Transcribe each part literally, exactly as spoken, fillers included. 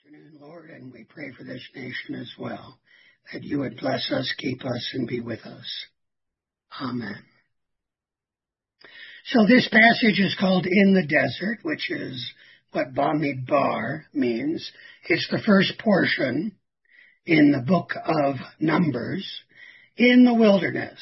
Afternoon, Lord, and we pray for this nation as well, that you would bless us, keep us, and be with us. Amen. So this passage is called In the Desert, which is what Bamidbar means. It's the first portion in the book of Numbers, in the wilderness.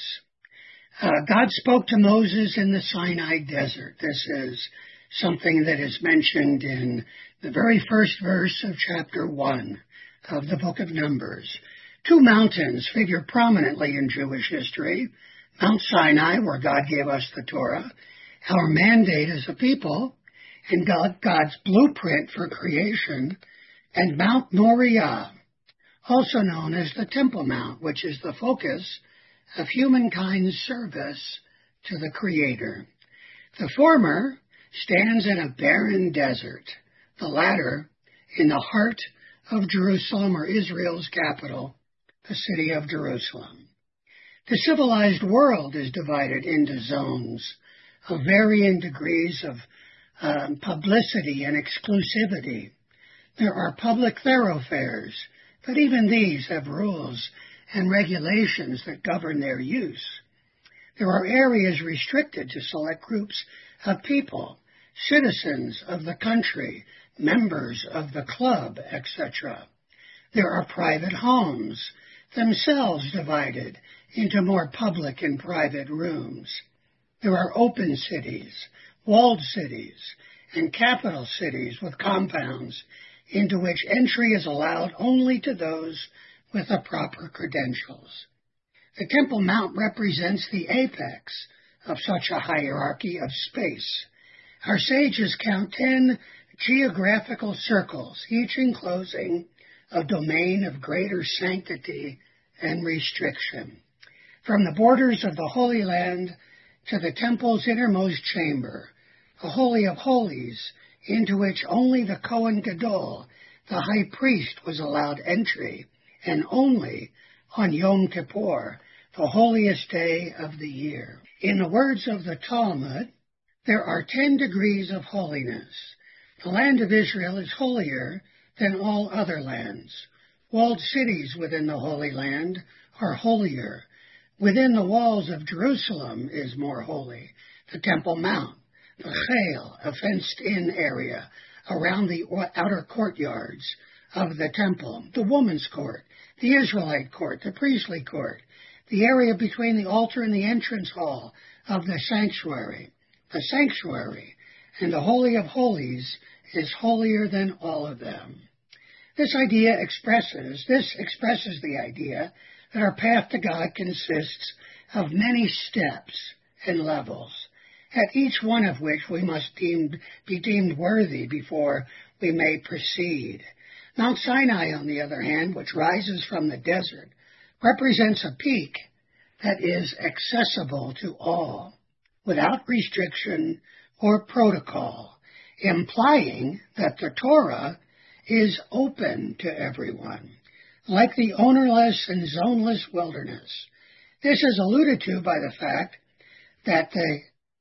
Uh, God spoke to Moses in the Sinai desert. This is something that is mentioned in the very first verse of chapter one of the book of Numbers. Two mountains figure prominently in Jewish history. Mount Sinai, where God gave us the Torah, our mandate as a people, and God, God's blueprint for creation, and Mount Moriah, also known as the Temple Mount, which is the focus of humankind's service to the Creator. The former stands in a barren desert, the latter in the heart of Jerusalem, or Israel's capital, the city of Jerusalem. The civilized world is divided into zones of varying degrees of um, publicity and exclusivity. There are public thoroughfares, but even these have rules and regulations that govern their use. There are areas restricted to select groups of people, citizens of the country, members of the club, et cetera. There are private homes, themselves divided into more public and private rooms. There are open cities, walled cities, and capital cities with compounds into which entry is allowed only to those with the proper credentials. The Temple Mount represents the apex of such a hierarchy of space. Our sages count ten geographical circles, each enclosing a domain of greater sanctity and restriction. From the borders of the Holy Land to the temple's innermost chamber, the Holy of Holies, into which only the Kohen Gadol, the high priest, was allowed entry, and only on Yom Kippur, the holiest day of the year. In the words of the Talmud, there are ten degrees of holiness. The land of Israel is holier than all other lands. Walled cities within the Holy Land are holier. Within the walls of Jerusalem is more holy. The Temple Mount, the Chayil, a fenced-in area around the outer courtyards of the temple, the woman's court, the Israelite court, the priestly court, the area between the altar and the entrance hall of the sanctuary. The sanctuary and the Holy of Holies is holier than all of them. This idea expresses, this expresses the idea that our path to God consists of many steps and levels, at each one of which we must deemed, be deemed worthy before we may proceed. Mount Sinai, on the other hand, which rises from the desert, represents a peak that is accessible to all, without restriction or protocol, implying that the Torah is open to everyone, like the ownerless and zoneless wilderness. This is alluded to by the fact that the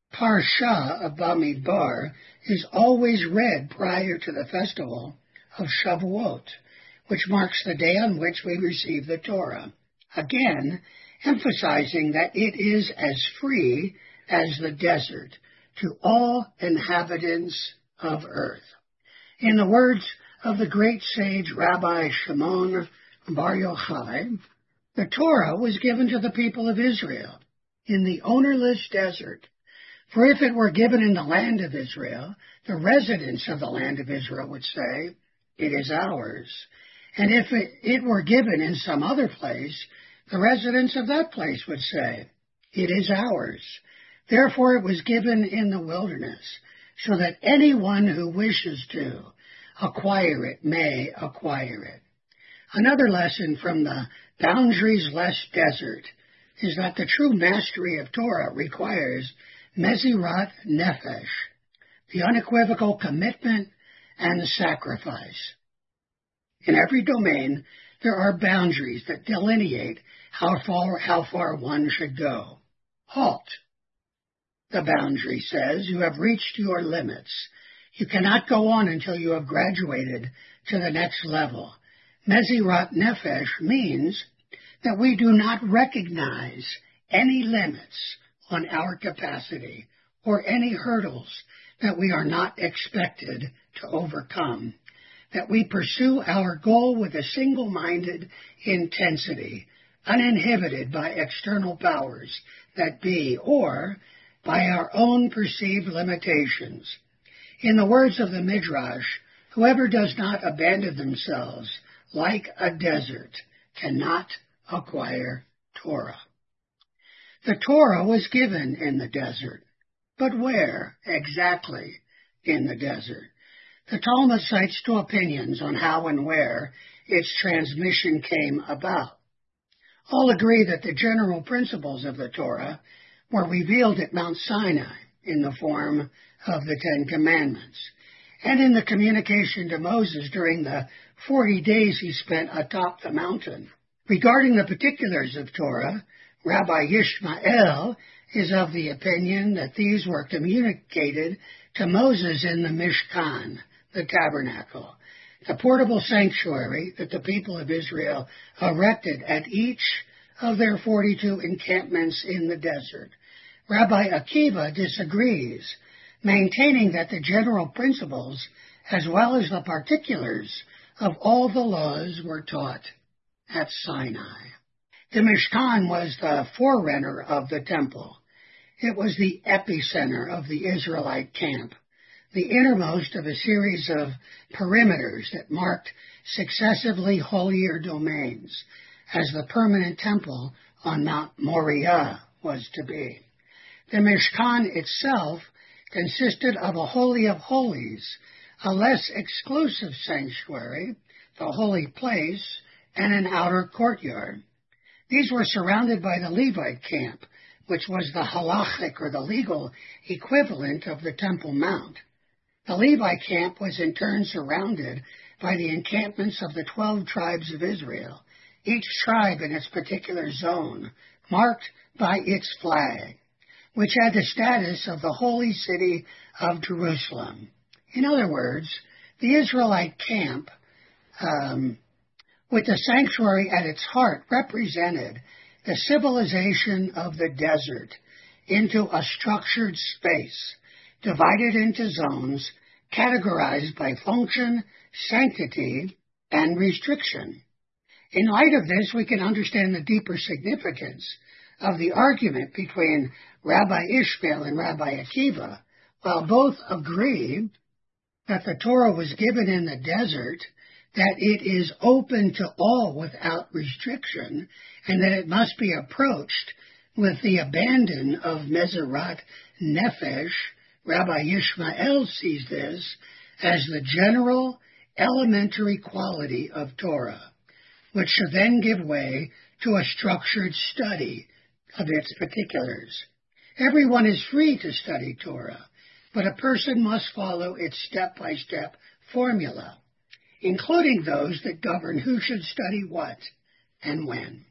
Parsha of Bamidbar is always read prior to the festival of Shavuot, which marks the day on which we receive the Torah, again emphasizing that it is as free as the desert to all inhabitants of earth. In the words of the great sage Rabbi Shimon Bar Yochai, the Torah was given to the people of Israel in the ownerless desert. For if it were given in the land of Israel, the residents of the land of Israel would say, it is ours. And if it, it were given in some other place, the residents of that place would say, it is ours. Therefore it was given in the wilderness, so that anyone who wishes to acquire it may acquire it. Another lesson from the boundaries-less desert is that the true mastery of Torah requires Mezirat Nefesh, the unequivocal commitment and sacrifice. In every domain, there are boundaries that delineate how far, how far one should go. Halt. The boundary says you have reached your limits. You cannot go on until you have graduated to the next level. Mezirat Nefesh means that we do not recognize any limits on our capacity or any hurdles that we are not expected to overcome, that we pursue our goal with a single-minded intensity, uninhibited by external powers that be or by our own perceived limitations. In the words of the Midrash, whoever does not abandon themselves like a desert cannot acquire Torah. The Torah was given in the desert, but where exactly in the desert? The Talmud cites two opinions on how and where its transmission came about. All agree that the general principles of the Torah were revealed at Mount Sinai in the form of the Ten Commandments, and in the communication to Moses during the forty days he spent atop the mountain. Regarding the particulars of Torah, Rabbi Yishmael is of the opinion that these were communicated to Moses in the Mishkan, the tabernacle, the portable sanctuary that the people of Israel erected at each of their forty-two encampments in the desert. Rabbi Akiva disagrees, maintaining that the general principles as well as the particulars of all the laws were taught at Sinai. The Mishkan was the forerunner of the temple. It was the epicenter of the Israelite camp, the innermost of a series of perimeters that marked successively holier domains, as the permanent temple on Mount Moriah was to be. The Mishkan itself consisted of a Holy of Holies, a less exclusive sanctuary, the holy place, and an outer courtyard. These were surrounded by the Levite camp, which was the halachic or the legal equivalent of the Temple Mount. The Levite camp was in turn surrounded by the encampments of the twelve tribes of Israel, each tribe in its particular zone, marked by its flag, which had the status of the holy city of Jerusalem. In other words, the Israelite camp, um, with the sanctuary at its heart, represented the civilization of the desert into a structured space, divided into zones, categorized by function, sanctity, and restriction. In light of this, we can understand the deeper significance of the argument between Rabbi Ishmael and Rabbi Akiva. While both agree that the Torah was given in the desert, that it is open to all without restriction, and that it must be approached with the abandon of Mezirat Nefesh, Rabbi Yishmael sees this as the general elementary quality of Torah, which should then give way to a structured study of its particulars. Everyone is free to study Torah, but a person must follow its step-by-step formula, including those that govern who should study what and when.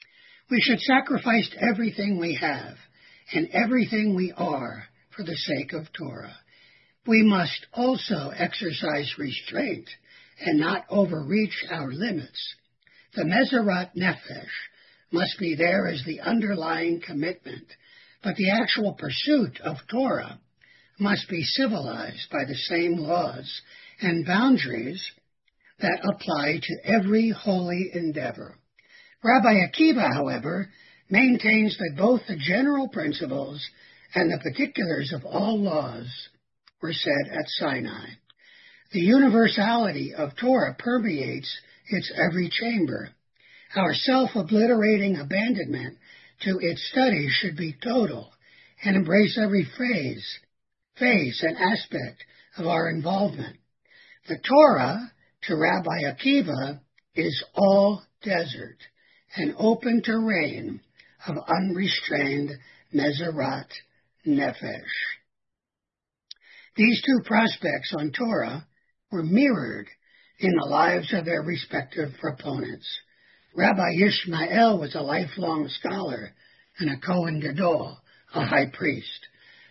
We should sacrifice everything we have and everything we are for the sake of Torah. We must also exercise restraint and not overreach our limits. The Mezirat Nefesh must be there as the underlying commitment, but the actual pursuit of Torah must be civilized by the same laws and boundaries that apply to every holy endeavor. Rabbi Akiva, however, maintains that both the general principles and the particulars of all laws were said at Sinai. The universality of Torah permeates its every chamber. Our self-obliterating abandonment to its study should be total and embrace every phase, phase and aspect of our involvement. The Torah, to Rabbi Akiva, is all desert, an open terrain of unrestrained Mezirat Nefesh. These two prospects on Torah were mirrored in the lives of their respective proponents. Rabbi Yishmael was a lifelong scholar and a Kohen Gadol, a high priest.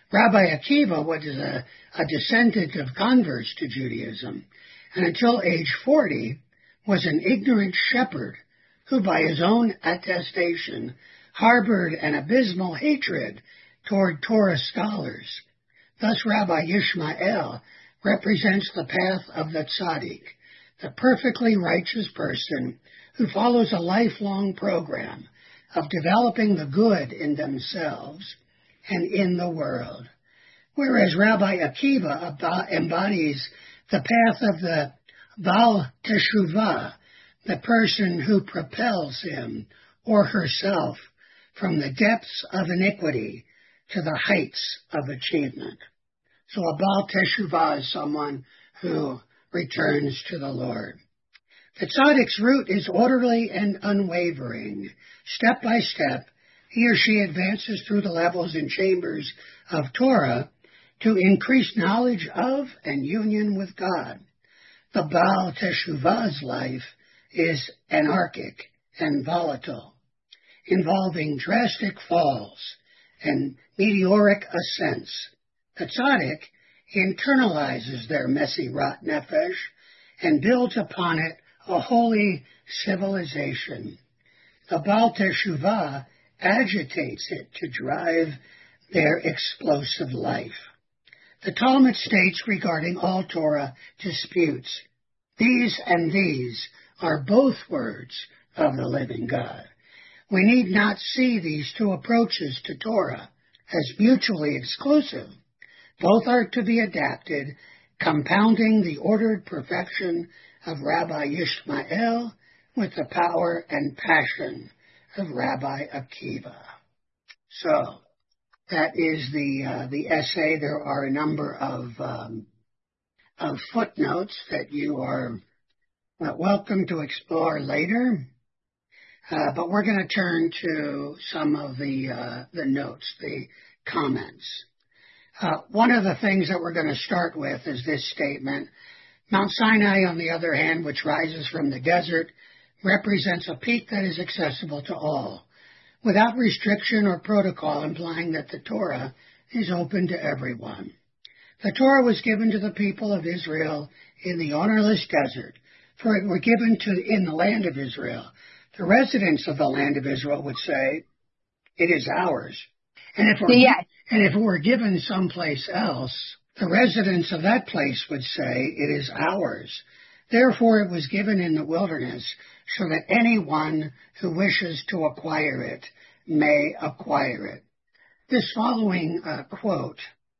Rabbi Akiva was a, a descendant of converts to Judaism, and until age forty was an ignorant shepherd who, by his own attestation, harbored an abysmal hatred toward Torah scholars. Thus Rabbi Yishmael represents the path of the tzaddik, the perfectly righteous person who follows a lifelong program of developing the good in themselves and in the world, whereas Rabbi Akiva embodies the path of the Baal Teshuvah, the person who propels him or herself from the depths of iniquity to the heights of achievement. So a Baal Teshuvah is someone who returns to the Lord. The tzaddik's route is orderly and unwavering. Step by step, he or she advances through the levels and chambers of Torah to increase knowledge of and union with God. The Baal Teshuvah's life is anarchic and volatile, involving drastic falls and meteoric ascents. The tzaddik internalizes their messy rot nefesh and builds upon it a holy civilization. The Baal Teshuvah agitates it to drive their explosive life. The Talmud states regarding all Torah disputes, these and these are both words of the living God. We need not see these two approaches to Torah as mutually exclusive. Both are to be adapted, compounding the ordered perfection of Rabbi Yishmael with the power and passion of Rabbi Akiva. So, that is the uh, the essay. There are a number of um, of footnotes that you are uh, welcome to explore later. Uh, but we're going to turn to some of the uh, the notes, the comments. Uh, one of the things that we're going to start with is this statement. Mount Sinai, on the other hand, which rises from the desert, represents a peak that is accessible to all, without restriction or protocol, implying that the Torah is open to everyone. The Torah was given to the people of Israel in the ownerless desert, for it were given to in the land of Israel. The residents of the land of Israel would say, it is ours. And if, it yes. and if it were given someplace else, the residents of that place would say, it is ours. Therefore it was given in the wilderness, so that anyone who wishes to acquire it may acquire it. This following uh, quote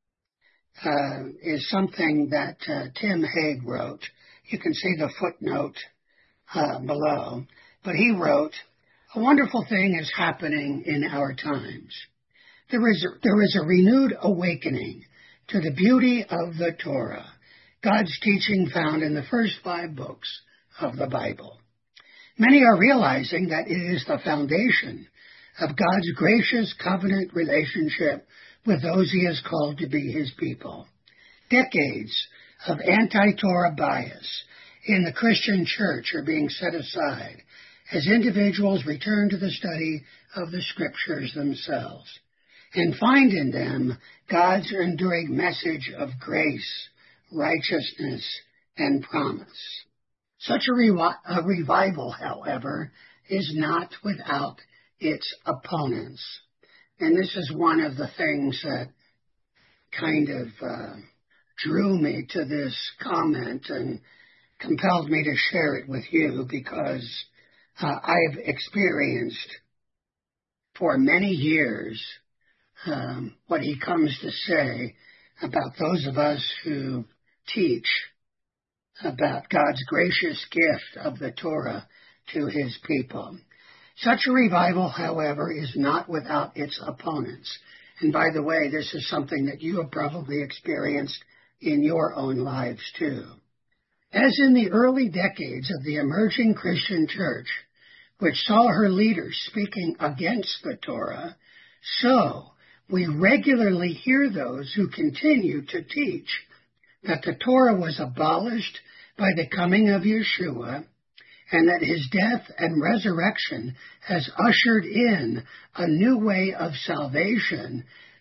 uh, is something that uh, Tim Haig wrote. You can see the footnote uh, below. But he wrote, a wonderful thing is happening in our times. There is a, there is a renewed awakening to the beauty of the Torah, God's teaching found in the first five books of the Bible. Many are realizing that it is the foundation of God's gracious covenant relationship with those he has called to be his people. Decades of anti-Torah bias in the Christian church are being set aside as individuals return to the study of the scriptures themselves and find in them God's enduring message of grace, righteousness, and promise. Such a, revi- a revival, however, is not without its opponents. And this is one of the things that kind of uh, drew me to this comment and compelled me to share it with you, because uh, I've experienced for many years um, what he comes to say about those of us who teach about God's gracious gift of the Torah to his people. Such a revival, however, is not without its opponents. And by the way, this is something that you have probably experienced in your own lives too. As in the early decades of the emerging Christian church, which saw her leaders speaking against the Torah, so we regularly hear those who continue to teach that the Torah was abolished by the coming of Yeshua, and that his death and resurrection has ushered in a new way of salvation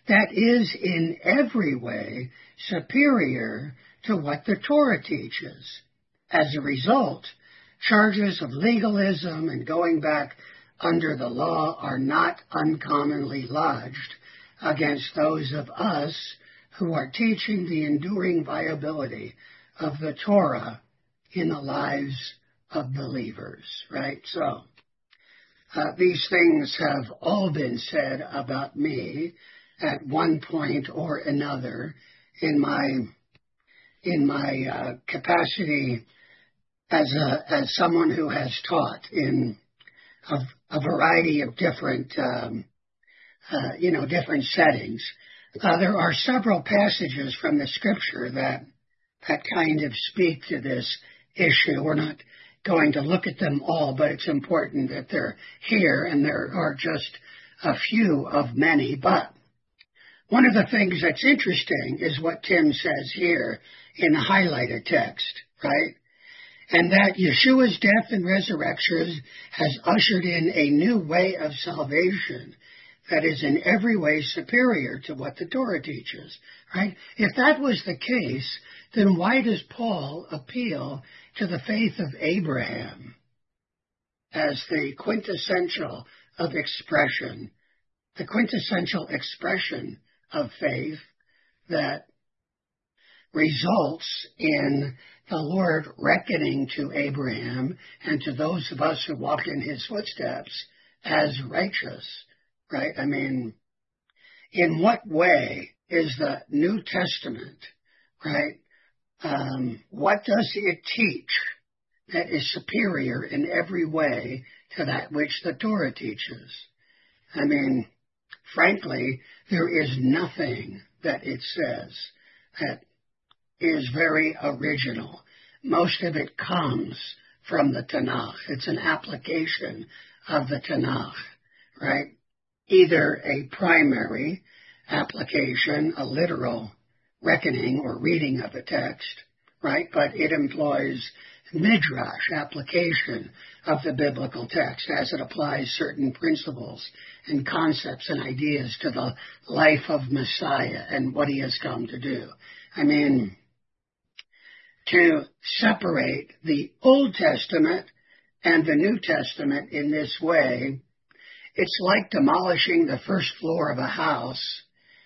that is in every way superior to what the Torah teaches. As a result, charges of legalism and going back under the law are not uncommonly lodged against those of us who are teaching the enduring viability of the Torah in the lives of believers, right? So, uh, these things have all been said about me at one point or another in my in my uh, capacity as a as someone who has taught in a, a variety of different um, uh, you know different settings. Uh, there are several passages from the Scripture that that kind of speak to this issue. We're not going to look at them all, but it's important that they're here, and there are just a few of many. But one of the things that's interesting is what Tim says here in the highlighted text, right? And that Yeshua's death and resurrection has ushered in a new way of salvation that is in every way superior to what the Torah teaches, right? If that was the case, then why does Paul appeal to the faith of Abraham as the quintessential of expression, the quintessential expression of faith that results in the Lord reckoning to Abraham and to those of us who walk in his footsteps as righteous, right? I mean, in what way is the New Testament, right? Um, what does it teach that is superior in every way to that which the Torah teaches? I mean, frankly, there is nothing that it says that is very original. Most of it comes from the Tanakh. It's an application of the Tanakh, right? Either a primary application, a literal reckoning or reading of a text, right? But it employs midrash application of the biblical text as it applies certain principles and concepts and ideas to the life of Messiah and what he has come to do. I mean, to separate the Old Testament and the New Testament in this way, it's like demolishing the first floor of a house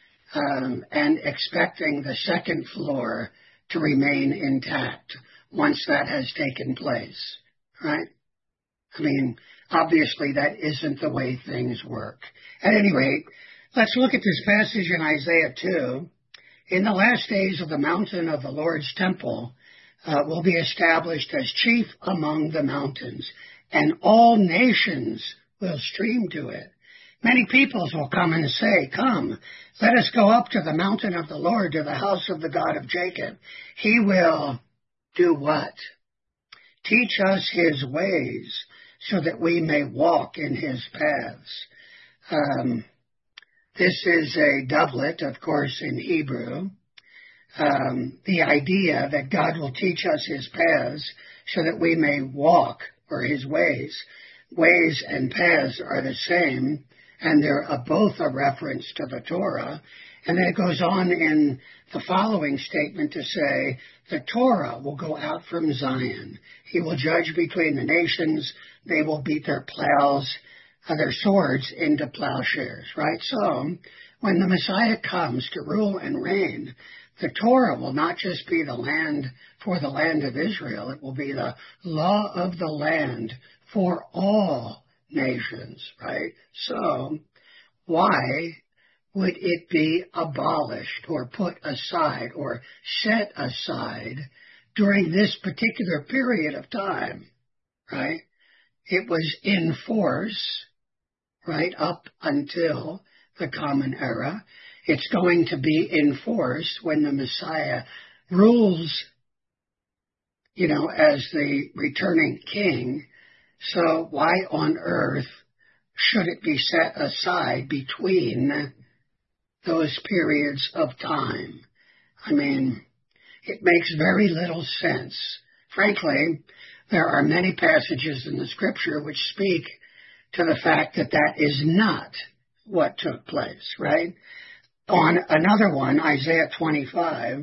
um, and expecting the second floor to remain intact once that has taken place, right? I mean, obviously that isn't the way things work. At any rate, let's look at this passage in Isaiah two. In the last days of the mountain of the Lord's temple uh, will be established as chief among the mountains, and all nations will stream to it. Many peoples will come and say, "Come, let us go up to the mountain of the Lord, to the house of the God of Jacob. He will do what? Teach us his ways, so that we may walk in his paths." Um, this is a doublet, of course, in Hebrew. Um, the idea that God will teach us his paths so that we may walk, or his ways. Ways and paths are the same, and they're a, both a reference to the Torah. And then it goes on in the following statement to say, the Torah will go out from Zion. He will judge between the nations. They will beat their plows, uh, their swords into plowshares, right? So when the Messiah comes to rule and reign, the Torah will not just be the land for the land of Israel. It will be the law of the land for all nations, right? So why would it be abolished or put aside or set aside during this particular period of time, right? It was in force, right, up until the Common Era. It's going to be in force when the Messiah rules, you know, as the returning king. So why on earth should it be set aside between those periods of time? I mean, it makes very little sense. Frankly, there are many passages in the Scripture which speak to the fact that that is not what took place, right? On another one, Isaiah twenty-five,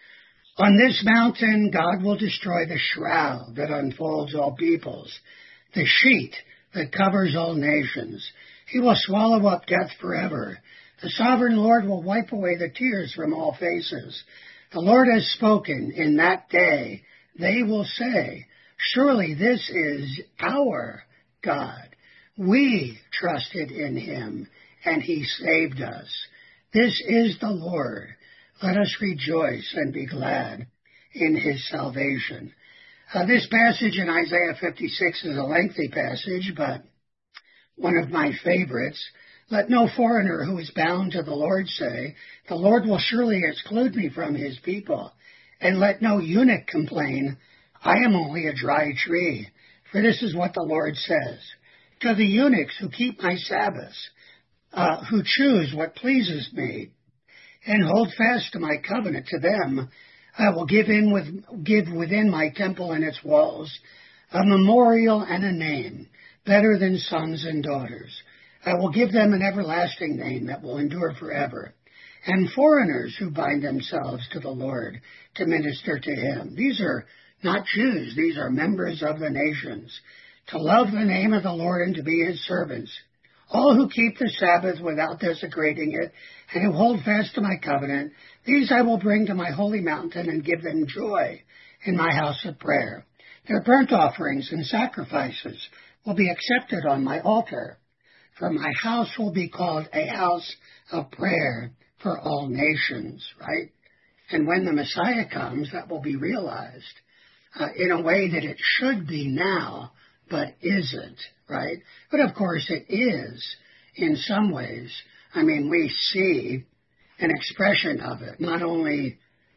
on this mountain God will destroy the shroud that unfolds all peoples, the sheet that covers all nations. He will swallow up death forever. The sovereign Lord will wipe away the tears from all faces. The Lord has spoken. In that day they will say, surely this is our God. We trusted in him, and he saved us. This is the Lord. Let us rejoice and be glad in his salvation. Uh, this passage in Isaiah fifty-six is a lengthy passage, but one of my favorites. Let no foreigner who is bound to the Lord say, the Lord will surely exclude me from his people. And let no eunuch complain, I am only a dry tree. For this is what the Lord says. To the eunuchs who keep my Sabbaths, uh, who choose what pleases me, and hold fast to my covenant, to them I will give in with give within my temple and its walls a memorial and a name, better than sons and daughters. I will give them an everlasting name that will endure forever. And foreigners who bind themselves to the Lord to minister to him. These are not Jews, these are members of the nations. To love the name of the Lord and to be his servants. All who keep the Sabbath without desecrating it, and who hold fast to my covenant, these I will bring to my holy mountain and give them joy in my house of prayer. Their burnt offerings and sacrifices will be accepted on my altar, for my house will be called a house of prayer for all nations, right? And when the Messiah comes, that will be realized uh, in a way that it should be now, but isn't, right? But of course it is in some ways. I mean, we see an expression of it, not only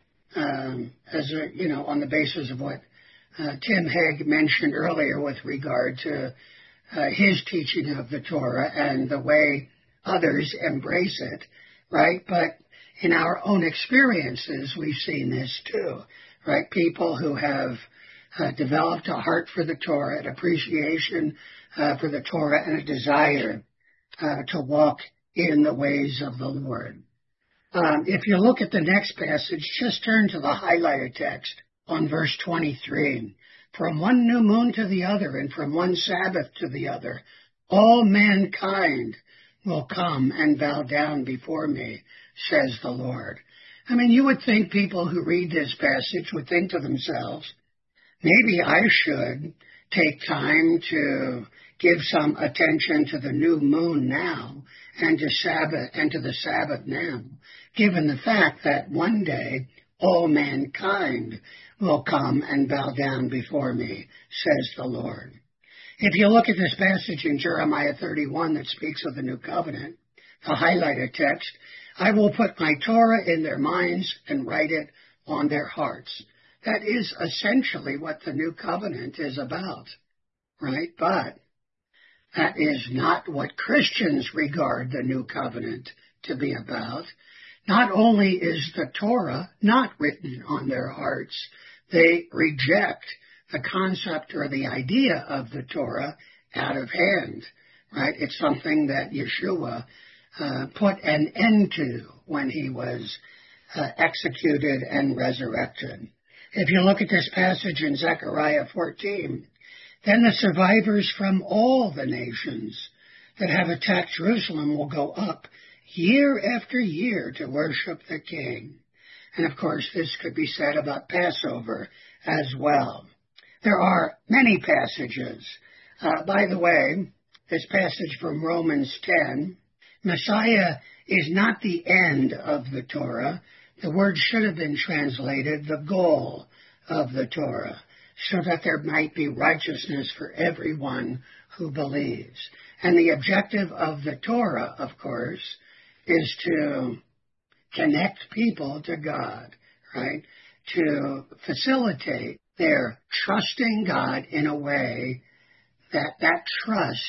um, as a, you know, on the basis of what uh, Tim Hegg mentioned earlier with regard to uh, his teaching of the Torah and the way others embrace it, right? But in our own experiences, we've seen this too, right? People who have uh, developed a heart for the Torah, an appreciation uh, for the Torah, and a desire uh, to walk in the ways of the Lord. Um, if you look at the next passage, just turn to the highlighted text on verse twenty-three. From one new moon to the other, and from one Sabbath to the other, all mankind will come and bow down before me, says the Lord. I mean, you would think people who read this passage would think to themselves, maybe I should take time to give some attention to the new moon now and to Sabbath and to the Sabbath now, given the fact that one day all mankind will come and bow down before me, says the Lord. If you look at this passage in Jeremiah thirty-one that speaks of the new covenant, the highlighted text, I will put my Torah in their minds and write it on their hearts. That is essentially what the new covenant is about, right? But that is not what Christians regard the new covenant to be about. Not only is the Torah not written on their hearts, they reject the concept or the idea of the Torah out of hand, right? It's something that Yeshua uh, put an end to when he was uh, executed and resurrected. If you look at this passage in Zechariah fourteen, then the survivors from all the nations that have attacked Jerusalem will go up year after year to worship the King. And of course, this could be said about Passover as well. There are many passages. Uh, by the way, this passage from Romans ten, Messiah is not the end of the Torah. The word should have been translated the goal of the Torah, so that there might be righteousness for everyone who believes. And the objective of the Torah, of course, is to connect people to God, right? To facilitate their trusting God in a way that that trust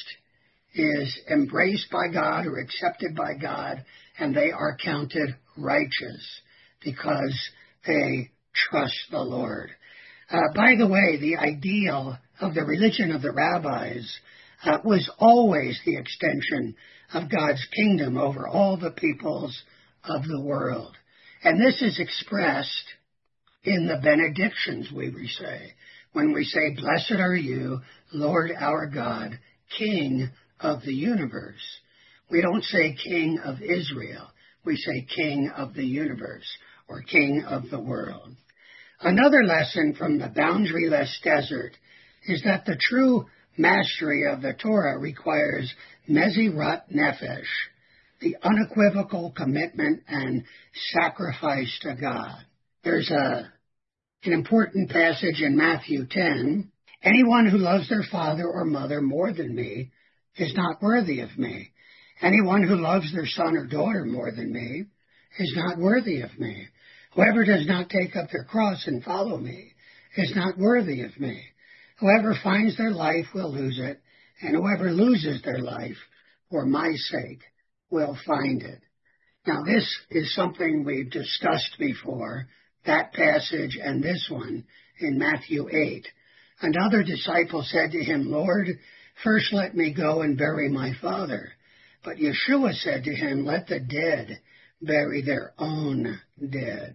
is embraced by God or accepted by God, and they are counted righteous because they trust the Lord. Uh, by the way, the ideal of the religion of the rabbis uh, was always the extension of God's kingdom over all the peoples of the world. And this is expressed in the benedictions we say. When we say, blessed are you, Lord our God, King of the universe. We don't say King of Israel. We say King of the universe, or King of the world. Another lesson from the boundaryless desert is that the true mastery of the Torah requires Mesirat Nefesh, the unequivocal commitment and sacrifice to God. There's a, an important passage in Matthew ten. Anyone who loves their father or mother more than me is not worthy of me. Anyone who loves their son or daughter more than me is not worthy of me. Whoever does not take up their cross and follow me is not worthy of me. Whoever finds their life will lose it, and whoever loses their life for my sake will find it. Now, this is something we've discussed before, that passage and this one in Matthew eight. Another disciple said to him, Lord, first let me go and bury my father. But Yeshua said to him, let the dead bury their own dead.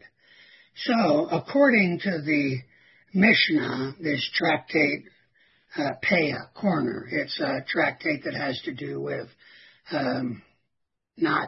So, according to the Mishnah, this tractate, uh, Peah, corner, it's a tractate that has to do with um, not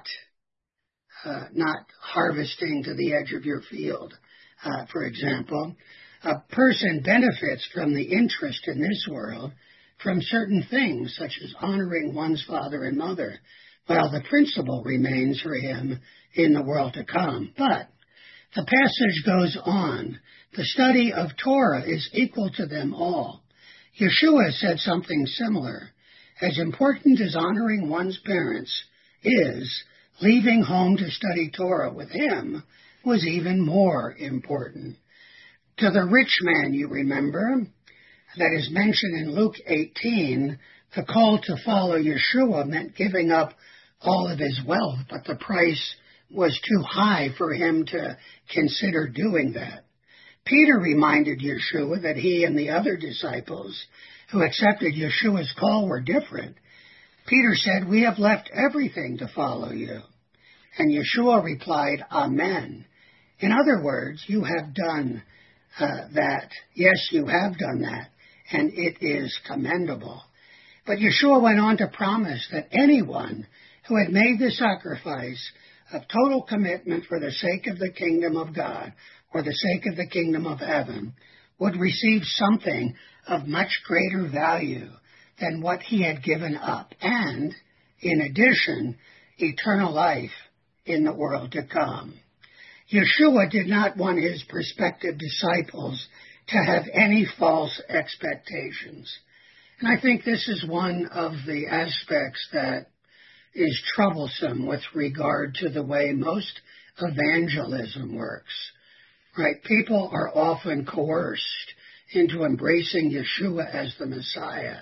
uh, not harvesting to the edge of your field, uh, for example. A person benefits from the interest in this world from certain things, such as honoring one's father and mother, while the principle remains for him in the world to come. But the passage goes on. The study of Torah is equal to them all. Yeshua said something similar. As important as honoring one's parents is, leaving home to study Torah with him was even more important. To the rich man, you remember, that is mentioned in Luke eighteen, the call to follow Yeshua meant giving up all of his wealth, but the price was too high for him to consider doing that. Peter reminded Yeshua that he and the other disciples who accepted Yeshua's call were different. Peter said, we have left everything to follow you. And Yeshua replied, Amen. In other words, you have done uh, that. Yes, you have done that, and it is commendable. But Yeshua went on to promise that anyone who had made the sacrifice of total commitment for the sake of the kingdom of God or the sake of the kingdom of heaven would receive something of much greater value than what he had given up, and, in addition, eternal life in the world to come. Yeshua did not want his prospective disciples to have any false expectations. And I think this is one of the aspects that is troublesome with regard to the way most evangelism works. Right? People are often coerced into embracing Yeshua as the Messiah.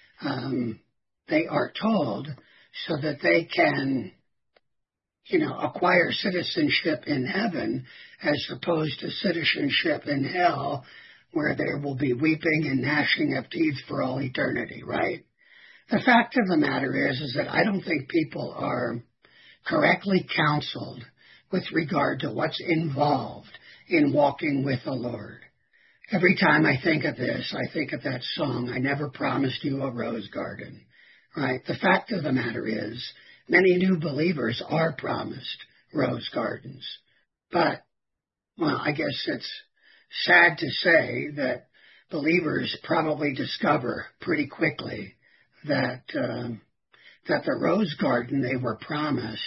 Um, they are told so that they can, you know, acquire citizenship in heaven as opposed to citizenship in hell, where there will be weeping and gnashing of teeth for all eternity, right? The fact of the matter is, is that I don't think people are correctly counseled with regard to what's involved in walking with the Lord. Every time I think of this, I think of that song, I never promised you a rose garden, right? The fact of the matter is, many new believers are promised rose gardens. But, well, I guess it's sad to say that believers probably discover pretty quickly that um, that the rose garden they were promised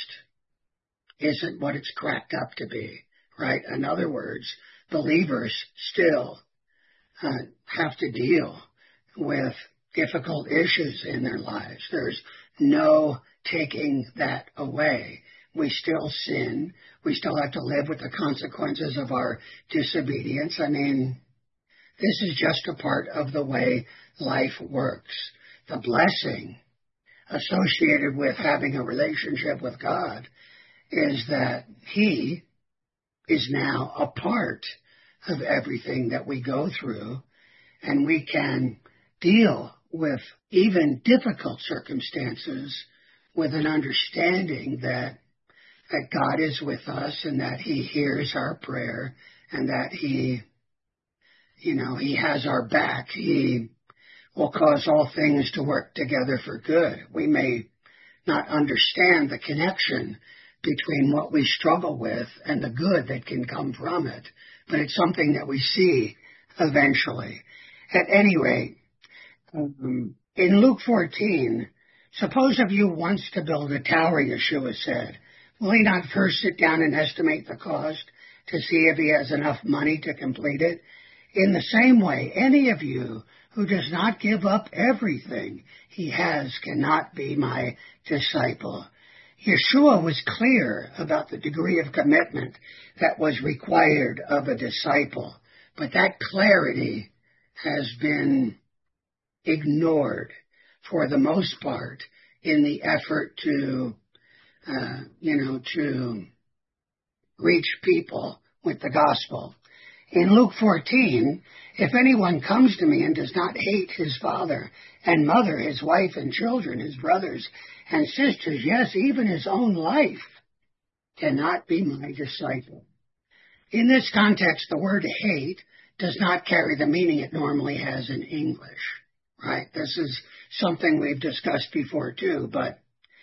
isn't what it's cracked up to be, right? In other words, believers still uh, have to deal with difficult issues in their lives. There's no taking that away. We still sin. We still have to live with the consequences of our disobedience. I mean, this is just a part of the way life works. The blessing associated with having a relationship with God is that He is now a part of everything that we go through, and we can deal with even difficult circumstances with an understanding that that God is with us and that he hears our prayer and that he, you know, he has our back. He will cause all things to work together for good. We may not understand the connection between what we struggle with and the good that can come from it, but it's something that we see eventually. At any rate, um, in Luke fourteen, suppose if you wants to build a tower, Yeshua said, will he not first sit down and estimate the cost to see if he has enough money to complete it? In the same way, any of you who does not give up everything he has cannot be my disciple. Yeshua was clear about the degree of commitment that was required of a disciple, but that clarity has been ignored for the most part in the effort to, uh, you know, to reach people with the gospel. In Luke fourteen, if anyone comes to me and does not hate his father and mother, his wife and children, his brothers and sisters, yes, even his own life, cannot be my disciple. In this context, the word hate does not carry the meaning it normally has in English, right? This is something we've discussed before too, but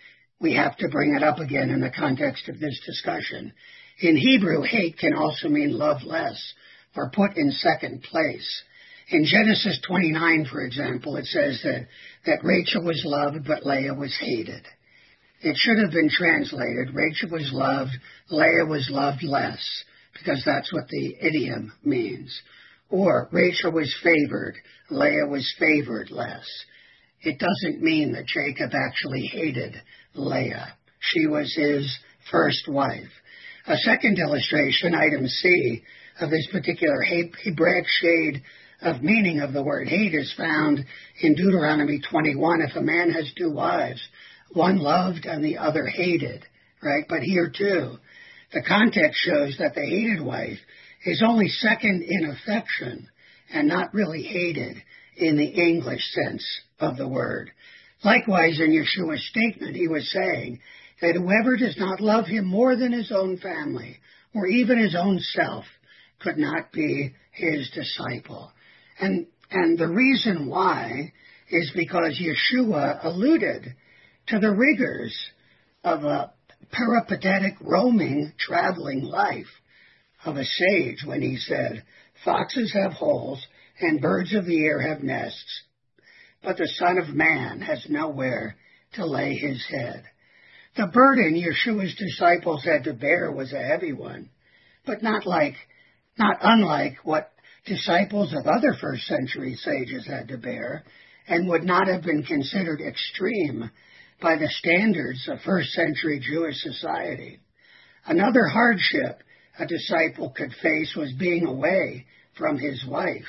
we have to bring it up again in the context of this discussion. In Hebrew, hate can also mean love less or put in second place. In Genesis twenty-nine, for example, it says that, that Rachel was loved, but Leah was hated. It should have been translated, Rachel was loved, Leah was loved less, because that's what the idiom means. Or Rachel was favored, Leah was favored less. It doesn't mean that Jacob actually hated Leah. She was his first wife. A second illustration, item C, of this particular Hebraic shade of meaning of the word hate is found in Deuteronomy twenty-one. If a man has two wives, one loved and the other hated, right? But here too, the context shows that the hated wife is only second in affection and not really hated in the English sense of the word. Likewise, in Yeshua's statement, he was saying that whoever does not love him more than his own family or even his own self could not be his disciple. And, and the reason why is because Yeshua alluded to the rigors of a peripatetic, roaming, traveling life of a sage when he said, foxes have holes and birds of the air have nests, but the Son of Man has nowhere to lay his head. The burden Yeshua's disciples had to bear was a heavy one, but not like, not unlike what disciples of other first century sages had to bear, and would not have been considered extreme by the standards of first century Jewish society. Another hardship a disciple could face was being away from his wife.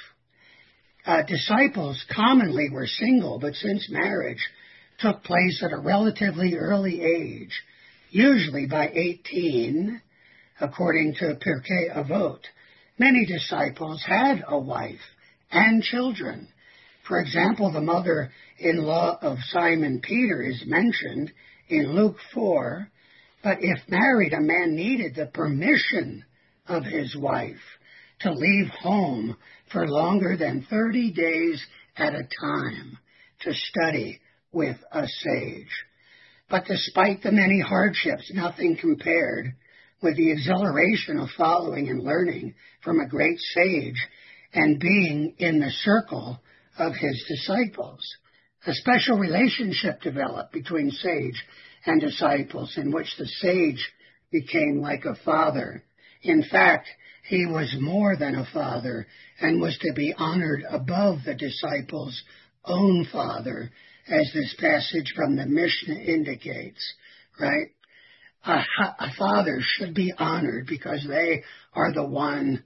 Uh, disciples commonly were single, but since marriage took place at a relatively early age, usually by eighteen, according to Pirkei Avot, many disciples had a wife and children. For example, the mother-in-law of Simon Peter is mentioned in Luke four, but if married, a man needed the permission of his wife to leave home for longer than thirty days at a time to study with a sage. But despite the many hardships, nothing compared with the exhilaration of following and learning from a great sage and being in the circle of his disciples. A special relationship developed between sage and disciples in which the sage became like a father. In fact, he was more than a father and was to be honored above the disciples' own father, as this passage from the Mishnah indicates, right? A, a father should be honored because they are the one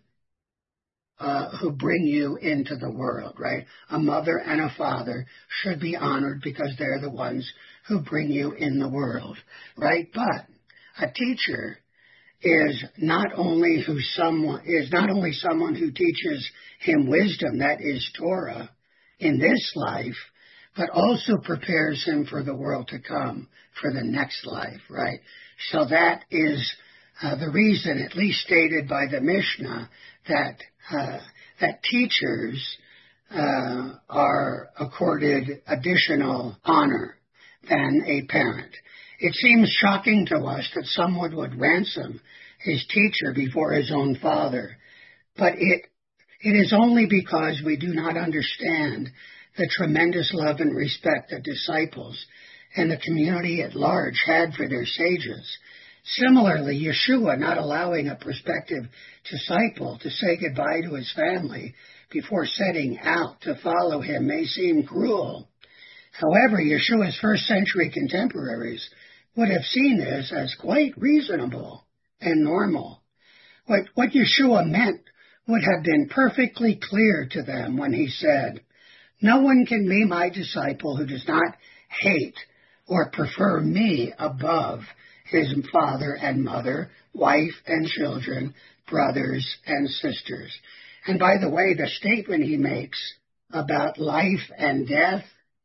uh, who bring you into the world, right? A mother and a father should be honored because they're the ones who bring you in the world, right? But a teacher is not only who someone is not only someone who teaches him wisdom, that is Torah, in this life, but also prepares him for the world to come, for the next life, right? So that is uh, the reason, at least stated by the Mishnah, that uh, that teachers uh, are accorded additional honor than a parent. It seems shocking to us that someone would ransom his teacher before his own father, but it it is only because we do not understand the tremendous love and respect that disciples and the community at large had for their sages. Similarly, Yeshua not allowing a prospective disciple to say goodbye to his family before setting out to follow him may seem cruel. However, Yeshua's first century contemporaries would have seen this as quite reasonable and normal. What, what Yeshua meant would have been perfectly clear to them when he said, "No one can be my disciple who does not hate or prefer me above his father and mother, wife and children, brothers and sisters." And by the way, the statement he makes about life and death,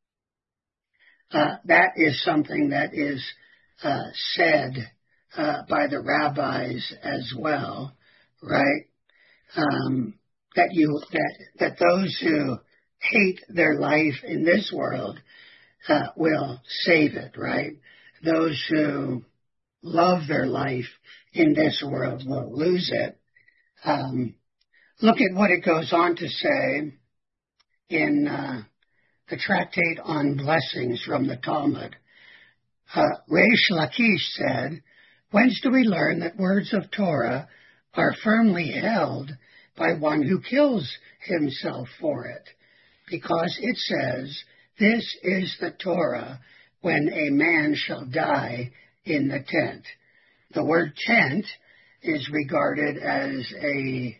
uh, that is something that is uh, said uh, by the rabbis as well, right? Um, that you that that those who hate their life in this world uh, will save it, right? Those who love their life in this world will lose it. Um, look at what it goes on to say in uh, the tractate on blessings from the Talmud. Uh, Reish Lakish said, "Whence do we learn that words of Torah are firmly held by one who kills himself for it? Because it says, 'This is the Torah when a man shall die in the tent.'" The word tent is regarded as a,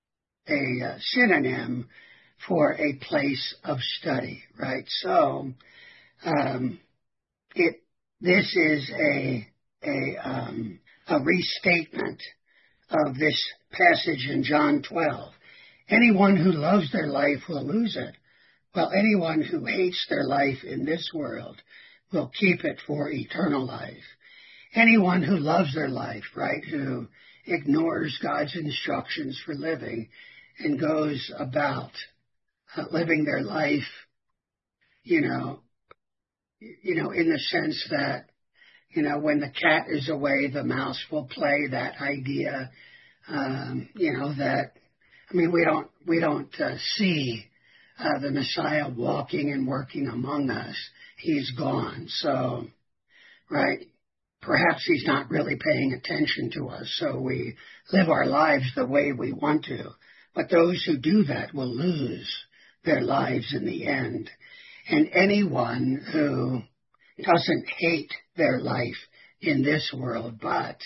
a synonym for a place of study, right? So um, it this is a a, um, a restatement of this passage in John twelve. Anyone who loves their life will lose it, while anyone who hates their life in this world will keep it for eternal life. Anyone who loves their life, right, who ignores God's instructions for living and goes about uh, living their life, you know, you know, in the sense that, you know, when the cat is away, the mouse will play, that idea, um, you know, that, I mean, we don't, we don't uh, see uh, the Messiah walking and working among us. He's gone. So, right, perhaps he's not really paying attention to us, so we live our lives the way we want to. But those who do that will lose their lives in the end. And anyone who doesn't hate their life in this world, but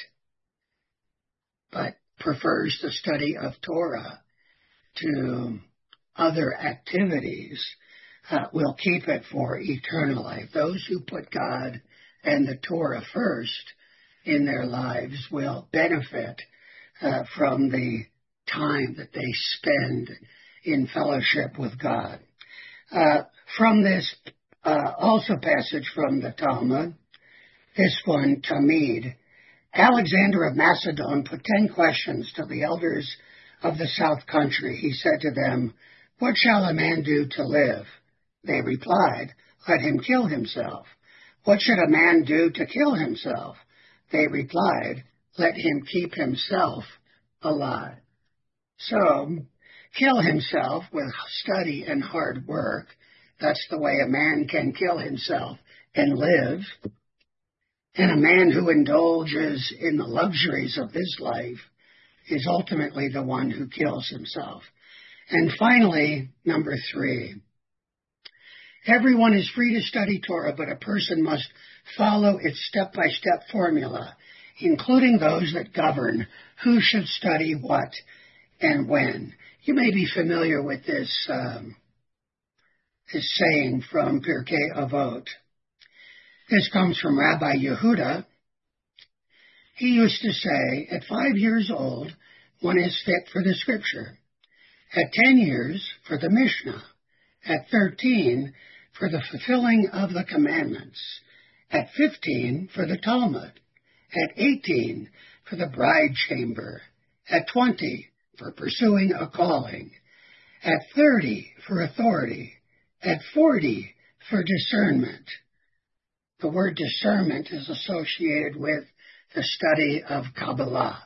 but prefers the study of Torah to other activities, uh, will keep it for eternal life. Those who put God and the Torah first in their lives will benefit uh, from the time that they spend in fellowship with God. Uh, from this uh, also passage from the Talmud, this one, Tamid, Alexander of Macedon put ten questions to the elders of the south country. He said to them, "What shall a man do to live?" They replied, "Let him kill himself." "What should a man do to kill himself?" They replied, "Let him keep himself alive." So, kill himself with study and hard work. That's the way a man can kill himself and live. And a man who indulges in the luxuries of this life is ultimately the one who kills himself. And finally, number three, everyone is free to study Torah, but a person must follow its step-by-step formula, including those that govern who should study what and when. You may be familiar with this, um, this saying from Pirkei Avot. This comes from Rabbi Yehuda. He used to say, at five years old, one is fit for the scripture. At ten years, for the Mishnah. At thirteen, for the fulfilling of the commandments. At fifteen, for the Talmud. At eighteen, for the bride chamber. At twenty, for pursuing a calling. At thirty, for authority. At forty, for discernment. The word discernment is associated with the study of Kabbalah.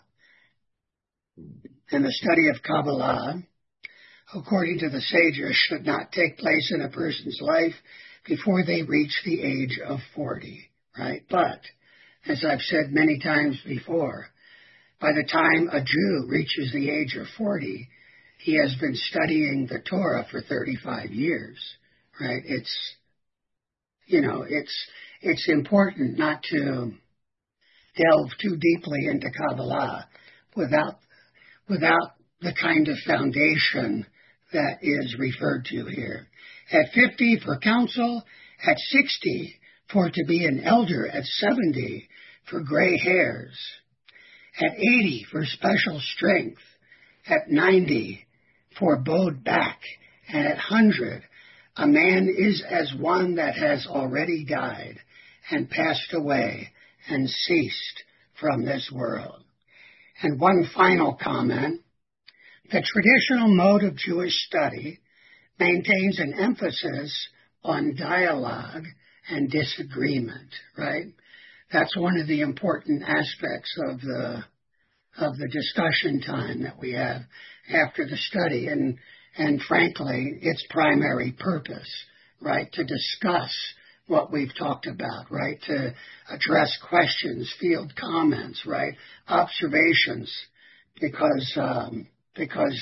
And the study of Kabbalah, according to the sages, should not take place in a person's life before they reach the age of forty, right? But, as I've said many times before, by the time a Jew reaches the age of forty, he has been studying the Torah for thirty-five years, right? It's, you know, it's, it's important not to delve too deeply into Kabbalah without, without the kind of foundation that is referred to here. At fifty, for counsel. At sixty, for to be an elder. At seventy, for gray hairs. At eighty, for special strength. At ninety, for bowed back. And at one hundred, a man is as one that has already died and passed away and ceased from this world. And one final comment. The traditional mode of Jewish study maintains an emphasis on dialogue and disagreement, right? That's one of the important aspects of the of the discussion time that we have after the study, and and frankly, its primary purpose, right, to discuss what we've talked about, right, to address questions, field comments, right, observations, because um, because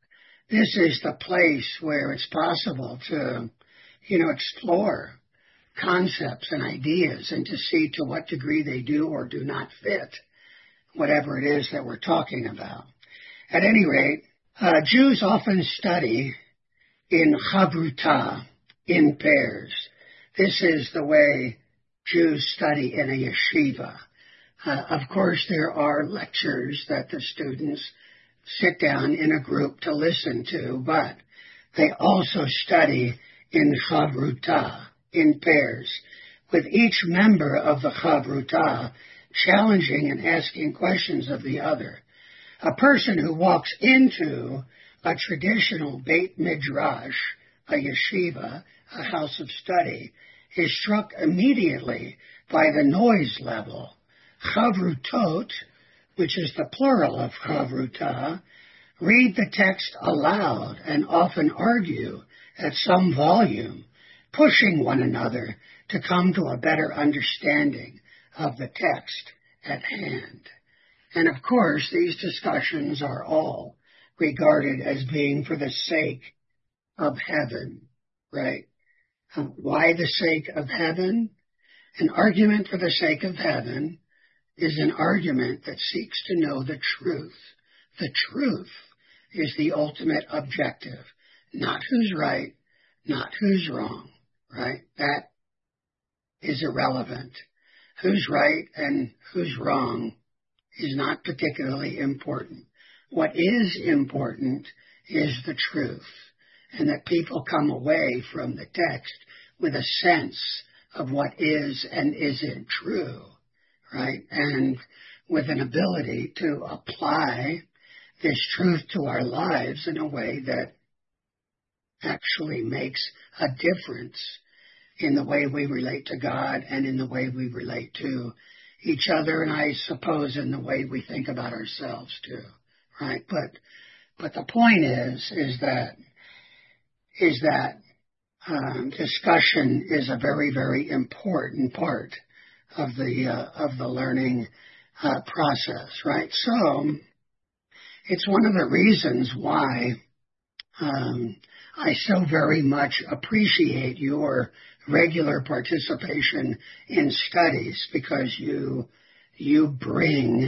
this is the place where it's possible to, you know, explore concepts and ideas and to see to what degree they do or do not fit whatever it is that we're talking about. At any rate, uh, Jews often study in chavruta, in pairs. This is the way Jews study in a yeshiva. Uh, of course, there are lectures that the students sit down in a group to listen to, but they also study in chavruta, in pairs, with each member of the chavruta challenging and asking questions of the other. A person who walks into a traditional Beit Midrash, a yeshiva, a house of study, is struck immediately by the noise level. Chavrutot, which is the plural of chavruta, read the text aloud and often argue at some volume, pushing one another to come to a better understanding of the text at hand. And of course, these discussions are all regarded as being for the sake of heaven, right? Um, why the sake of heaven? An argument for the sake of heaven is an argument that seeks to know the truth. The truth is the ultimate objective, not who's right, not who's wrong, right? That is irrelevant. Who's right and who's wrong is not particularly important. What is important is the truth, and that people come away from the text with a sense of what is and isn't true, right? And with an ability to apply this truth to our lives in a way that actually makes a difference in the way we relate to God and in the way we relate to each other, and I suppose in the way we think about ourselves too, right? But but the point is is that is that um, discussion is a very, very important part of the uh, of the learning uh, process, right? So it's one of the reasons why um, I so very much appreciate your regular participation in studies, because you you bring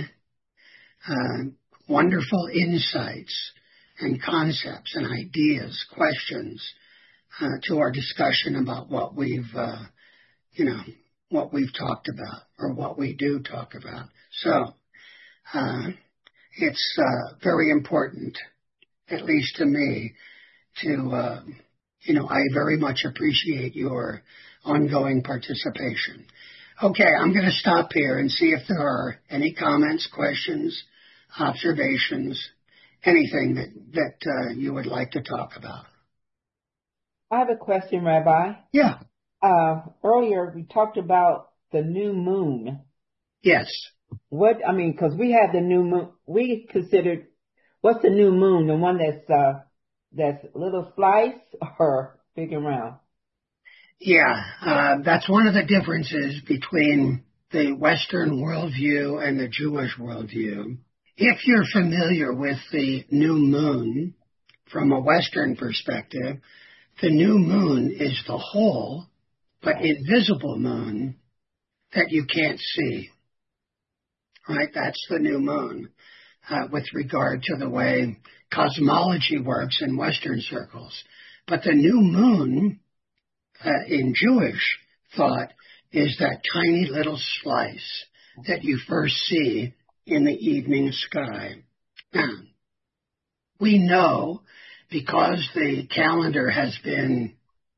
uh, wonderful insights and concepts and ideas, questions uh, to our discussion about what we've uh, you know what we've talked about or what we do talk about. So uh, it's uh, very important, at least to me, to uh, you know, I very much appreciate your ongoing participation. Okay, I'm going to stop here and see if there are any comments, questions, observations, anything that, that uh, you would like to talk about. I have a question, Rabbi. Yeah. Uh, earlier we talked about the new moon. Yes. What, I mean, because we had the new moon, we considered, what's the new moon? The one that's, uh, that's little slice or big and round? Yeah, uh, that's one of the differences between the Western worldview and the Jewish worldview. If you're familiar with the new moon from a Western perspective, the new moon is the whole but invisible moon that you can't see. Right? That's the new moon uh, with regard to the way cosmology works in Western circles. But the new moon uh, in Jewish thought is that tiny little slice that you first see in the evening sky. Now, we know because the calendar has been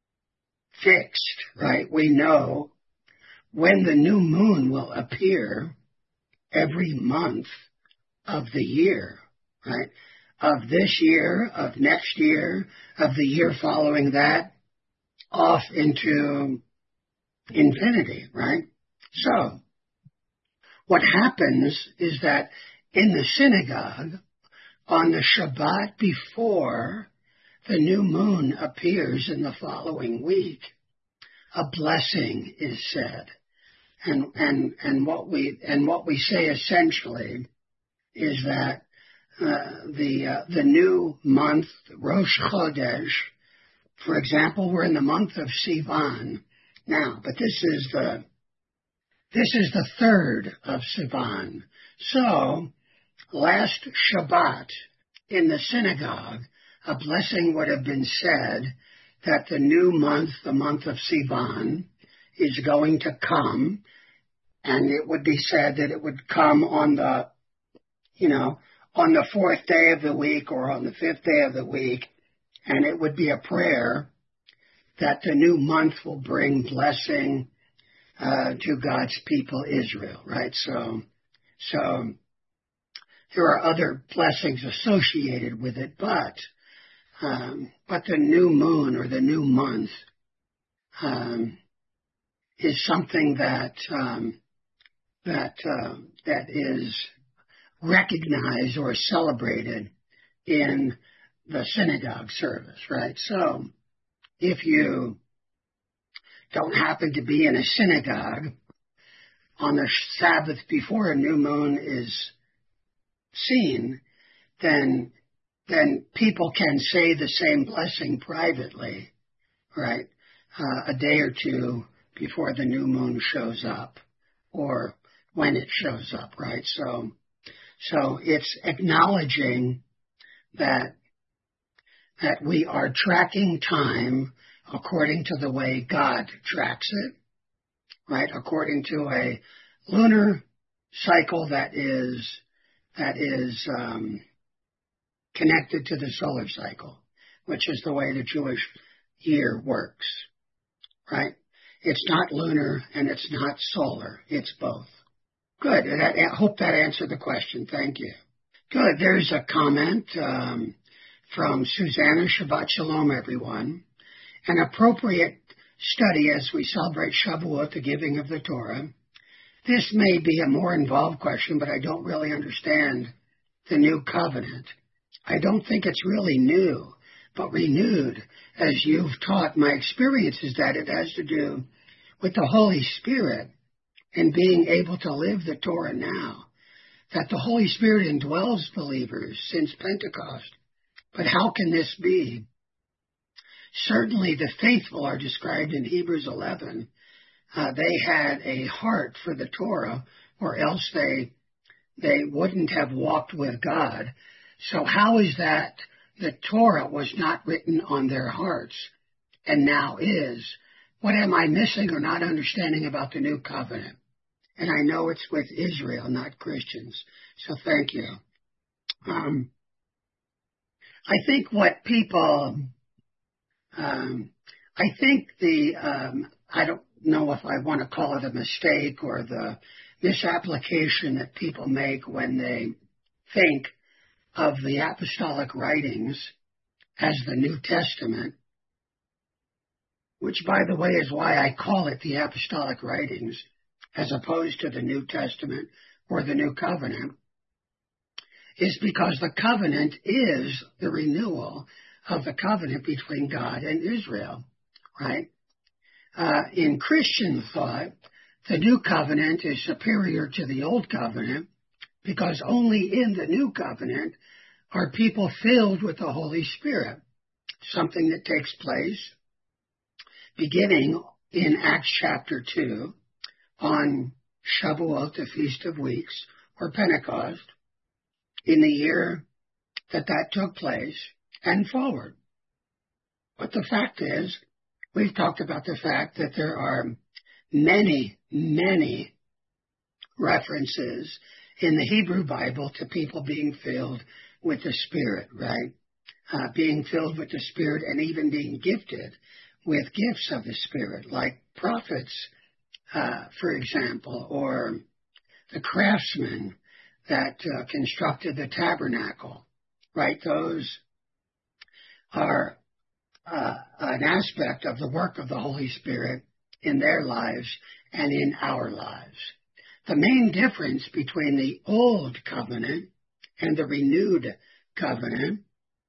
fixed, right? We know when the new moon will appear every month of the year, right? Of this year, of next year, of the year following that, off into infinity, right? So, what happens is that in the synagogue, on the Shabbat before the new moon appears in the following week, a blessing is said. And, and, and what we, and what we say essentially is that, uh, the, uh, the new month, Rosh Chodesh, for example, we're in the month of Sivan now, but this is the, this is the third of Sivan. So, last Shabbat in the synagogue, a blessing would have been said that the new month, the month of Sivan, is going to come, and it would be said that it would come on the, you know, on the fourth day of the week or on the fifth day of the week, and it would be a prayer that the new month will bring blessing uh, to God's people Israel, right? So, so there are other blessings associated with it, but um, but the new moon or the new month um, is something that um, that uh, that is recognized or celebrated in the synagogue service, right? So if you don't happen to be in a synagogue on the Sabbath before a new moon is seen, then then people can say the same blessing privately, right? Uh, a day or two before the new moon shows up, or when it shows up, right? So, so it's acknowledging that that we are tracking time according to the way God tracks it, right? According to a lunar cycle that is that is um, connected to the solar cycle, which is the way the Jewish year works, right? It's not lunar and it's not solar. It's both. Good. I hope that answered the question. Thank you. Good. There's a comment um, from Susanna. Shabbat Shalom, everyone. An appropriate study as we celebrate Shavuot, the giving of the Torah. This may be a more involved question, but I don't really understand the new covenant. I don't think it's really new, but renewed. As you've taught, my experience is that it has to do with the Holy Spirit and being able to live the Torah now. That the Holy Spirit indwells believers since Pentecost. But how can this be? Certainly the faithful are described in Hebrews eleven. Uh, they had a heart for the Torah, or else they they wouldn't have walked with God. So how is that the Torah was not written on their hearts and now is? What am I missing or not understanding about the new covenant? And I know it's with Israel, not Christians. So thank you. Um, I think what people, um, I think the, um, I don't know if I want to call it a mistake or the misapplication that people make when they think of the apostolic writings as the New Testament, which, by the way, is why I call it the apostolic writings as opposed to the New Testament or the New Covenant, is because the covenant is the renewal of the covenant between God and Israel, right? Uh, in Christian thought, the New Covenant is superior to the Old Covenant because only in the New Covenant are people filled with the Holy Spirit, something that takes place beginning in Acts chapter two on Shavuot, the Feast of Weeks, or Pentecost, in the year that that took place and forward. But the fact is, we've talked about the fact that there are many, many references in the Hebrew Bible to people being filled with the Spirit, right? Uh, being filled with the Spirit and even being gifted with gifts of the Spirit, like prophets, uh, for example, or the craftsmen that uh, constructed the tabernacle, right? Those are uh, an aspect of the work of the Holy Spirit in their lives and in our lives. The main difference between the Old Covenant and the renewed covenant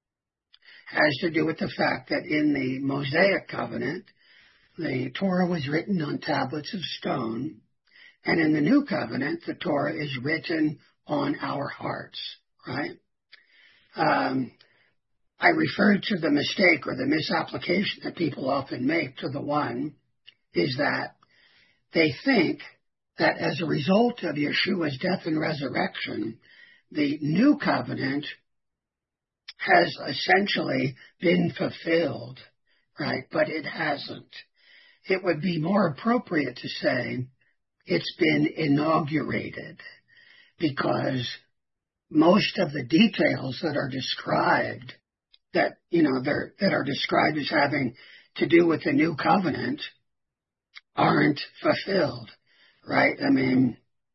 has to do with the fact that in the Mosaic covenant, the Torah was written on tablets of stone, and in the new covenant, the Torah is written on our hearts, right? Um, I referred to the mistake or the misapplication that people often make to the one is that they think that as a result of Yeshua's death and resurrection, the new covenant has essentially been fulfilled, right? But it hasn't. It would be more appropriate to say it's been inaugurated, because most of the details that are described, that, you know, they're, that are described as having to do with the new covenant aren't fulfilled, right? I mean,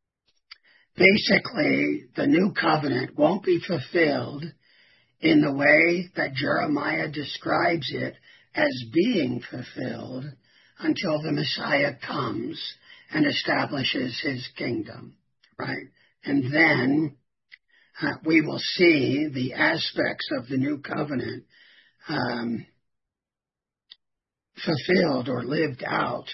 basically, the new covenant won't be fulfilled in the way that Jeremiah describes it as being fulfilled until the Messiah comes and establishes his kingdom, right? And then uh, we will see the aspects of the new covenant um, fulfilled or lived out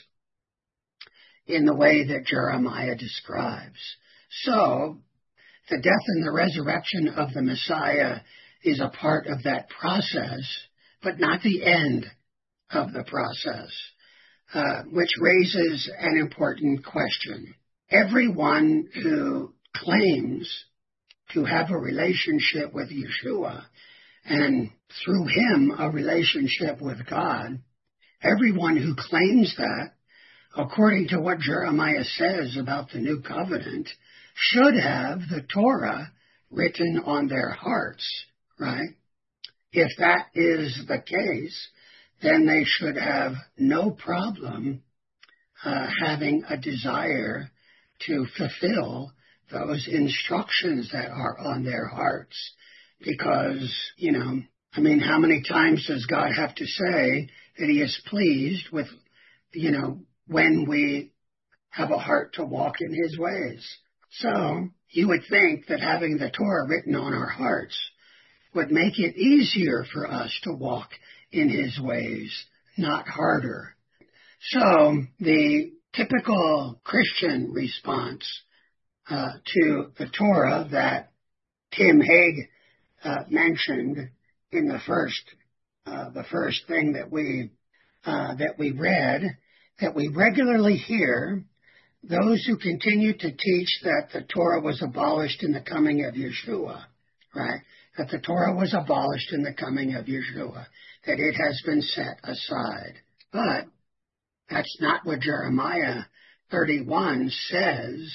in the way that Jeremiah describes. So, the death and the resurrection of the Messiah is a part of that process, but not the end of the process, uh, which raises an important question. Everyone who claims to have a relationship with Yeshua and through him a relationship with God, everyone who claims that, according to what Jeremiah says about the new covenant, should have the Torah written on their hearts, right? If that is the case, then they should have no problem uh, having a desire to fulfill those instructions that are on their hearts. Because, you know, I mean, how many times does God have to say that he is pleased with, you know, when we have a heart to walk in his ways? So you would think that having the Torah written on our hearts would make it easier for us to walk in his ways, not harder. So the typical Christian response uh, to the Torah that Tim Haig uh, mentioned in the first uh, the first thing that we uh, that we read, that we regularly hear those who continue to teach that the Torah was abolished in the coming of Yeshua, right? That the Torah was abolished in the coming of Yeshua, that it has been set aside. But that's not what Jeremiah thirty-one says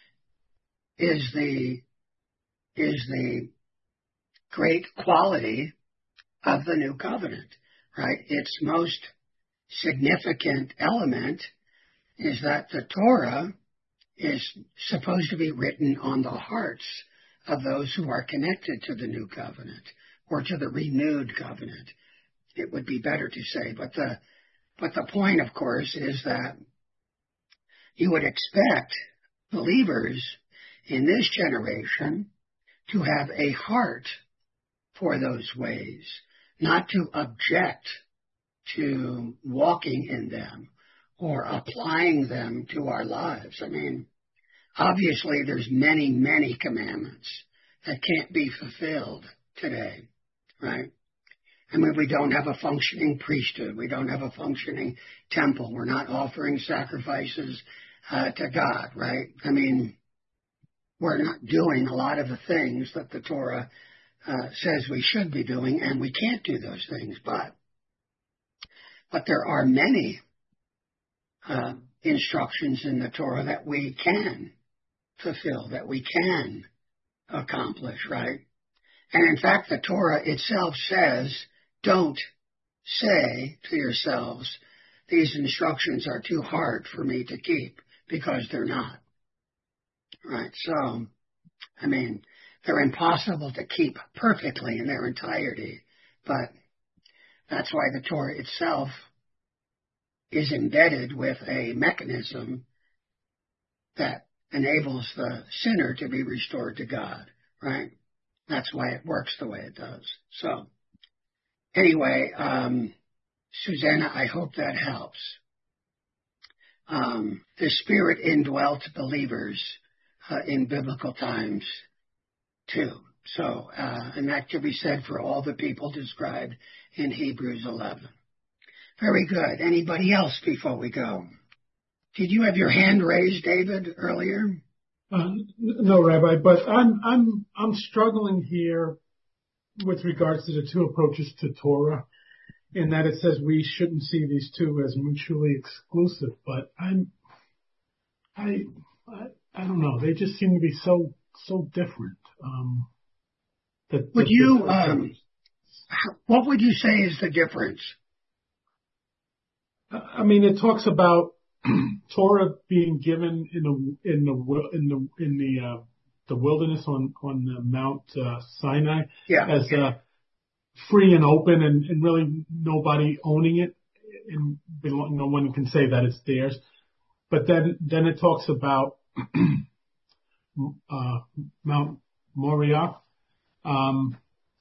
is the, is the great quality of the new covenant, right? Its most significant element is that the Torah is supposed to be written on the hearts of those who are connected to the new covenant or to the renewed covenant. It would be better to say, but the but the point, of course, is that you would expect believers in this generation to have a heart for those ways, not to object to walking in them or applying them to our lives. I mean, obviously there's many, many commandments that can't be fulfilled today, right? I mean, we don't have a functioning priesthood. We don't have a functioning temple. We're not offering sacrifices uh, to God, right? I mean, we're not doing a lot of the things that the Torah uh, says we should be doing, and we can't do those things. But, but there are many uh, instructions in the Torah that we can fulfill, that we can accomplish, right? And in fact, the Torah itself says, don't say to yourselves, these instructions are too hard for me to keep, because they're not. Right? So, I mean, they're impossible to keep perfectly in their entirety, but that's why the Torah itself is embedded with a mechanism that enables the sinner to be restored to God, right? That's why it works the way it does. So, anyway, um, Susanna, I hope that helps. Um, the Spirit indwelt believers uh, in biblical times, too. So, uh, and that could be said for all the people described in Hebrews eleven. Very good. Anybody else before we go? Did you have your hand raised, David, earlier? Uh, no, Rabbi, but I'm I'm I'm struggling here with regards to the two approaches to Torah, in that it says we shouldn't see these two as mutually exclusive. But I'm I I, I don't know. They just seem to be so so different. Um, that, would that, you that, um, what would you say is the difference? I mean, it talks about Torah being given in the in the in the in the uh, the wilderness on on the Mount uh, Sinai, yeah. as uh, free and open, and, and really nobody owning it, and no one can say that it's theirs. But then then it talks about uh, Mount Moriah, um,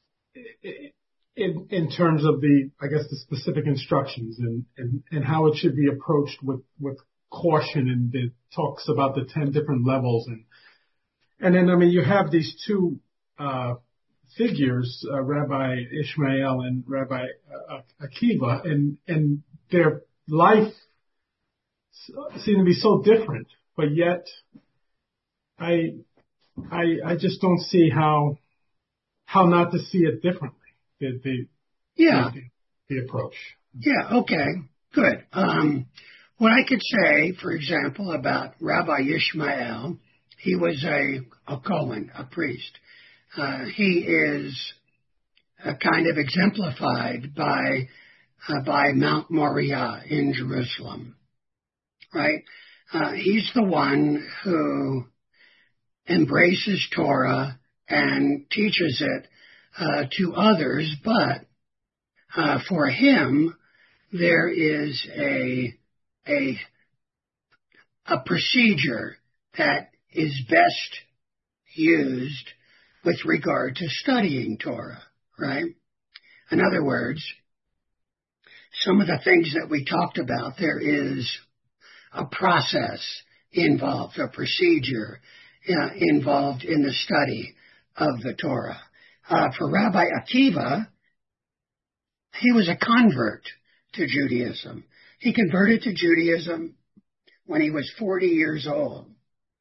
in in terms of the, I guess, the specific instructions and, and, and how it should be approached with, with caution, and it talks about the ten different levels, and and then I mean you have these two uh, figures, uh, Rabbi Ishmael and Rabbi uh, Akiva, and and their life seem to be so different, but yet I I I just don't see how how not to see it differently. The, the, yeah. the, the approach. Yeah, okay, good. Um, what I could say, for example, about Rabbi Ishmael, he was a, a Cohen, a priest. Uh, he is uh, kind of exemplified by uh, by Mount Moriah in Jerusalem, right? Uh, he's the one who embraces Torah and teaches it Uh, to others, but uh, for him there is a a a procedure that is best used with regard to studying Torah, right? In other words, some of the things that we talked about, there is a process involved, a procedure uh, involved in the study of the Torah. Uh, for Rabbi Akiva, he was a convert to Judaism. He converted to Judaism when he was forty years old.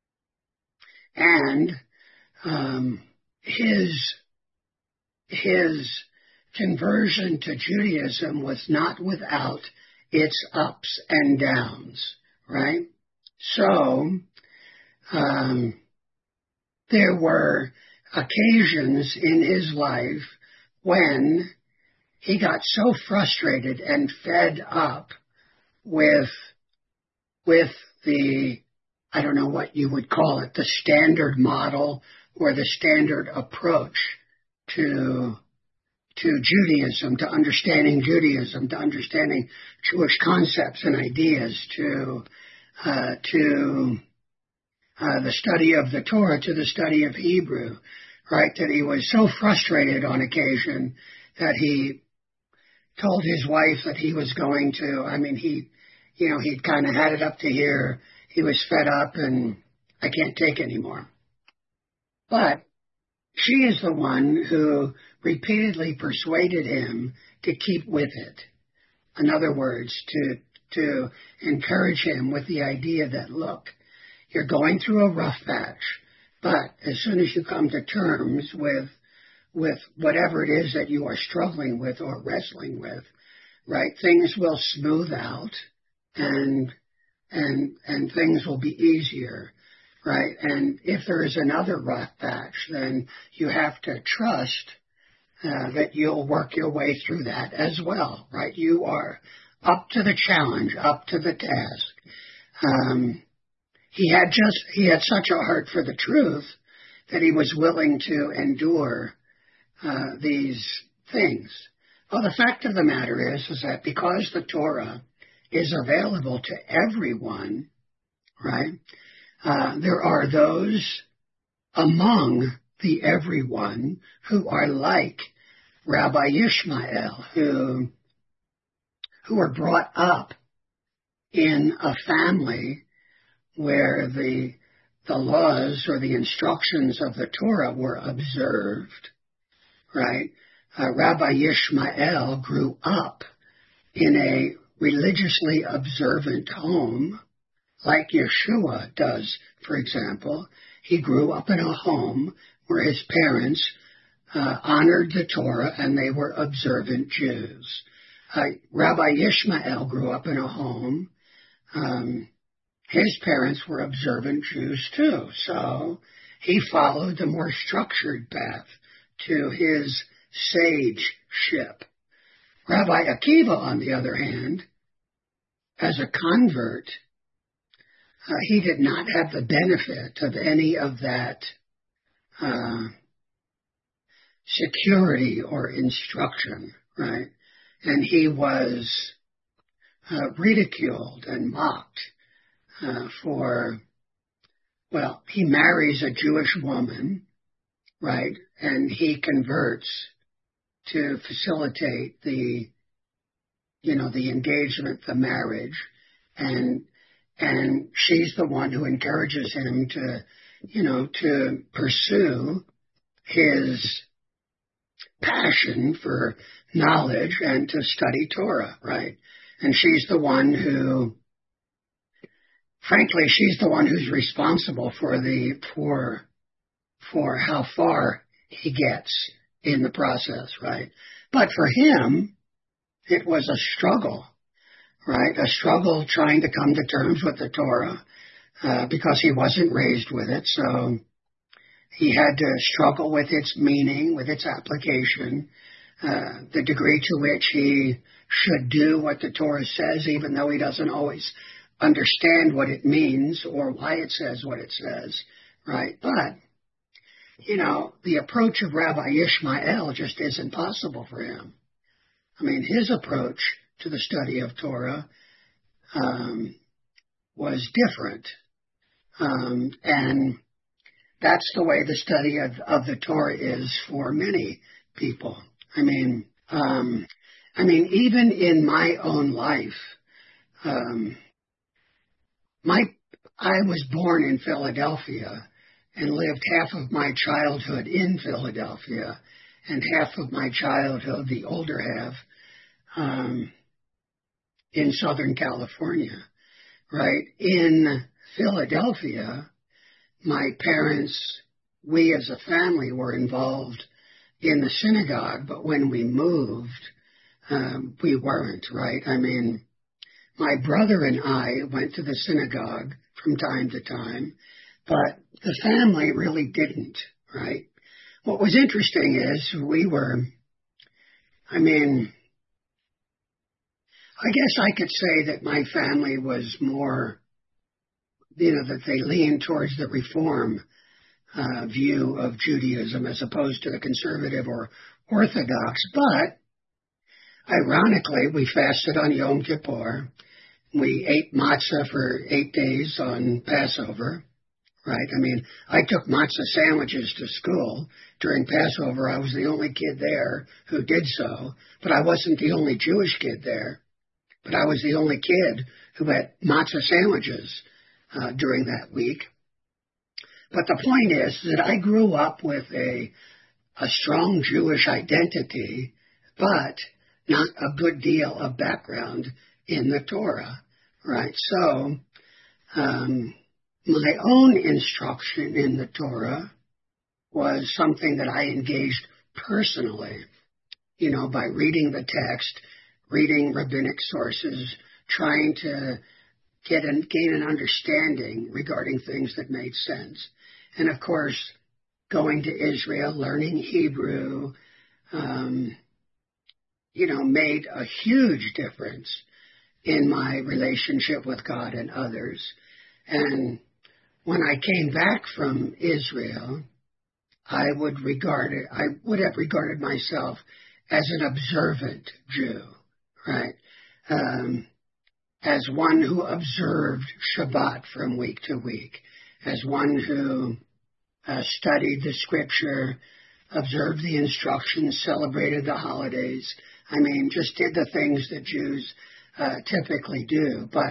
And um, his, his conversion to Judaism was not without its ups and downs, right? So um, there were occasions in his life when he got so frustrated and fed up with with the, I don't know what you would call it, the standard model or the standard approach to to Judaism, to understanding Judaism, to understanding Jewish concepts and ideas, to uh, to uh, the study of the Torah, to the study of Hebrew, right? That he was so frustrated on occasion that he told his wife that he was going to, I mean, he, you know, he'd kind of had it up to here. He was fed up and I can't take anymore. But she is the one who repeatedly persuaded him to keep with it. In other words, to to encourage him with the idea that, look, you're going through a rough patch, but as soon as you come to terms with with whatever it is that you are struggling with or wrestling with, right, things will smooth out and and and things will be easier. Right, and if there is another rough patch, then you have to trust uh, that you'll work your way through that as well. Right, you are up to the challenge, up to the task. Um, he had just he had such a heart for the truth that he was willing to endure uh, these things. Well, the fact of the matter is, is that because the Torah is available to everyone, right? Uh, there are those among the everyone who are like Rabbi Ishmael, who who were brought up in a family where the the laws or the instructions of the Torah were observed, right? Uh, Rabbi Ishmael grew up in a religiously observant home, like Yeshua does, for example. He grew up in a home where his parents uh, honored the Torah and they were observant Jews. Uh, Rabbi Ishmael grew up in a home. Um, his parents were observant Jews too, so he followed the more structured path to his sageship. Rabbi Akiva, on the other hand, as a convert, Uh, he did not have the benefit of any of that uh, security or instruction, right? And he was uh, ridiculed and mocked uh, for, well, he marries a Jewish woman, right? And he converts to facilitate the, you know, the engagement, the marriage, and And she's the one who encourages him to, you know, to pursue his passion for knowledge and to study Torah, right? And she's the one who, frankly, she's the one who's responsible for the, for, for how far he gets in the process, right? But for him, it was a struggle. Right, a struggle trying to come to terms with the Torah uh, because he wasn't raised with it, so he had to struggle with its meaning, with its application, uh, the degree to which he should do what the Torah says, even though he doesn't always understand what it means or why it says what it says, right? But, you know, the approach of Rabbi Ishmael just isn't possible for him. I mean, his approach to the study of Torah um, was different. Um, and that's the way the study of, of the Torah is for many people. I mean, um, I mean, even in my own life, um, my I was born in Philadelphia and lived half of my childhood in Philadelphia and half of my childhood, the older half, um, in Southern California, right? In Philadelphia, my parents, we as a family were involved in the synagogue, but when we moved, um, we weren't, right? I mean, my brother and I went to the synagogue from time to time, but the family really didn't, right? What was interesting is we were, I mean, I guess I could say that my family was more you know, that they lean towards the Reform uh, view of Judaism as opposed to the conservative or Orthodox. But ironically, we fasted on Yom Kippur. We ate matzah for eight days on Passover, right? I mean, I took matzah sandwiches to school during Passover. I was the only kid there who did so, but I wasn't the only Jewish kid there. But I was the only kid who had matzah sandwiches uh, during that week. But the point is that I grew up with a a strong Jewish identity, but not a good deal of background in the Torah, right? So um, my own instruction in the Torah was something that I engaged personally, you know, by reading the text, reading rabbinic sources, trying to get and gain an understanding regarding things that made sense. And of course, going to Israel, learning Hebrew, um, you know, made a huge difference in my relationship with God and others. And when I came back from Israel, I would regard it, I would have regarded myself as an observant Jew, right? Um, as one who observed Shabbat from week to week, as one who uh, studied the scripture, observed the instructions, celebrated the holidays. I mean, just did the things that Jews uh, typically do. But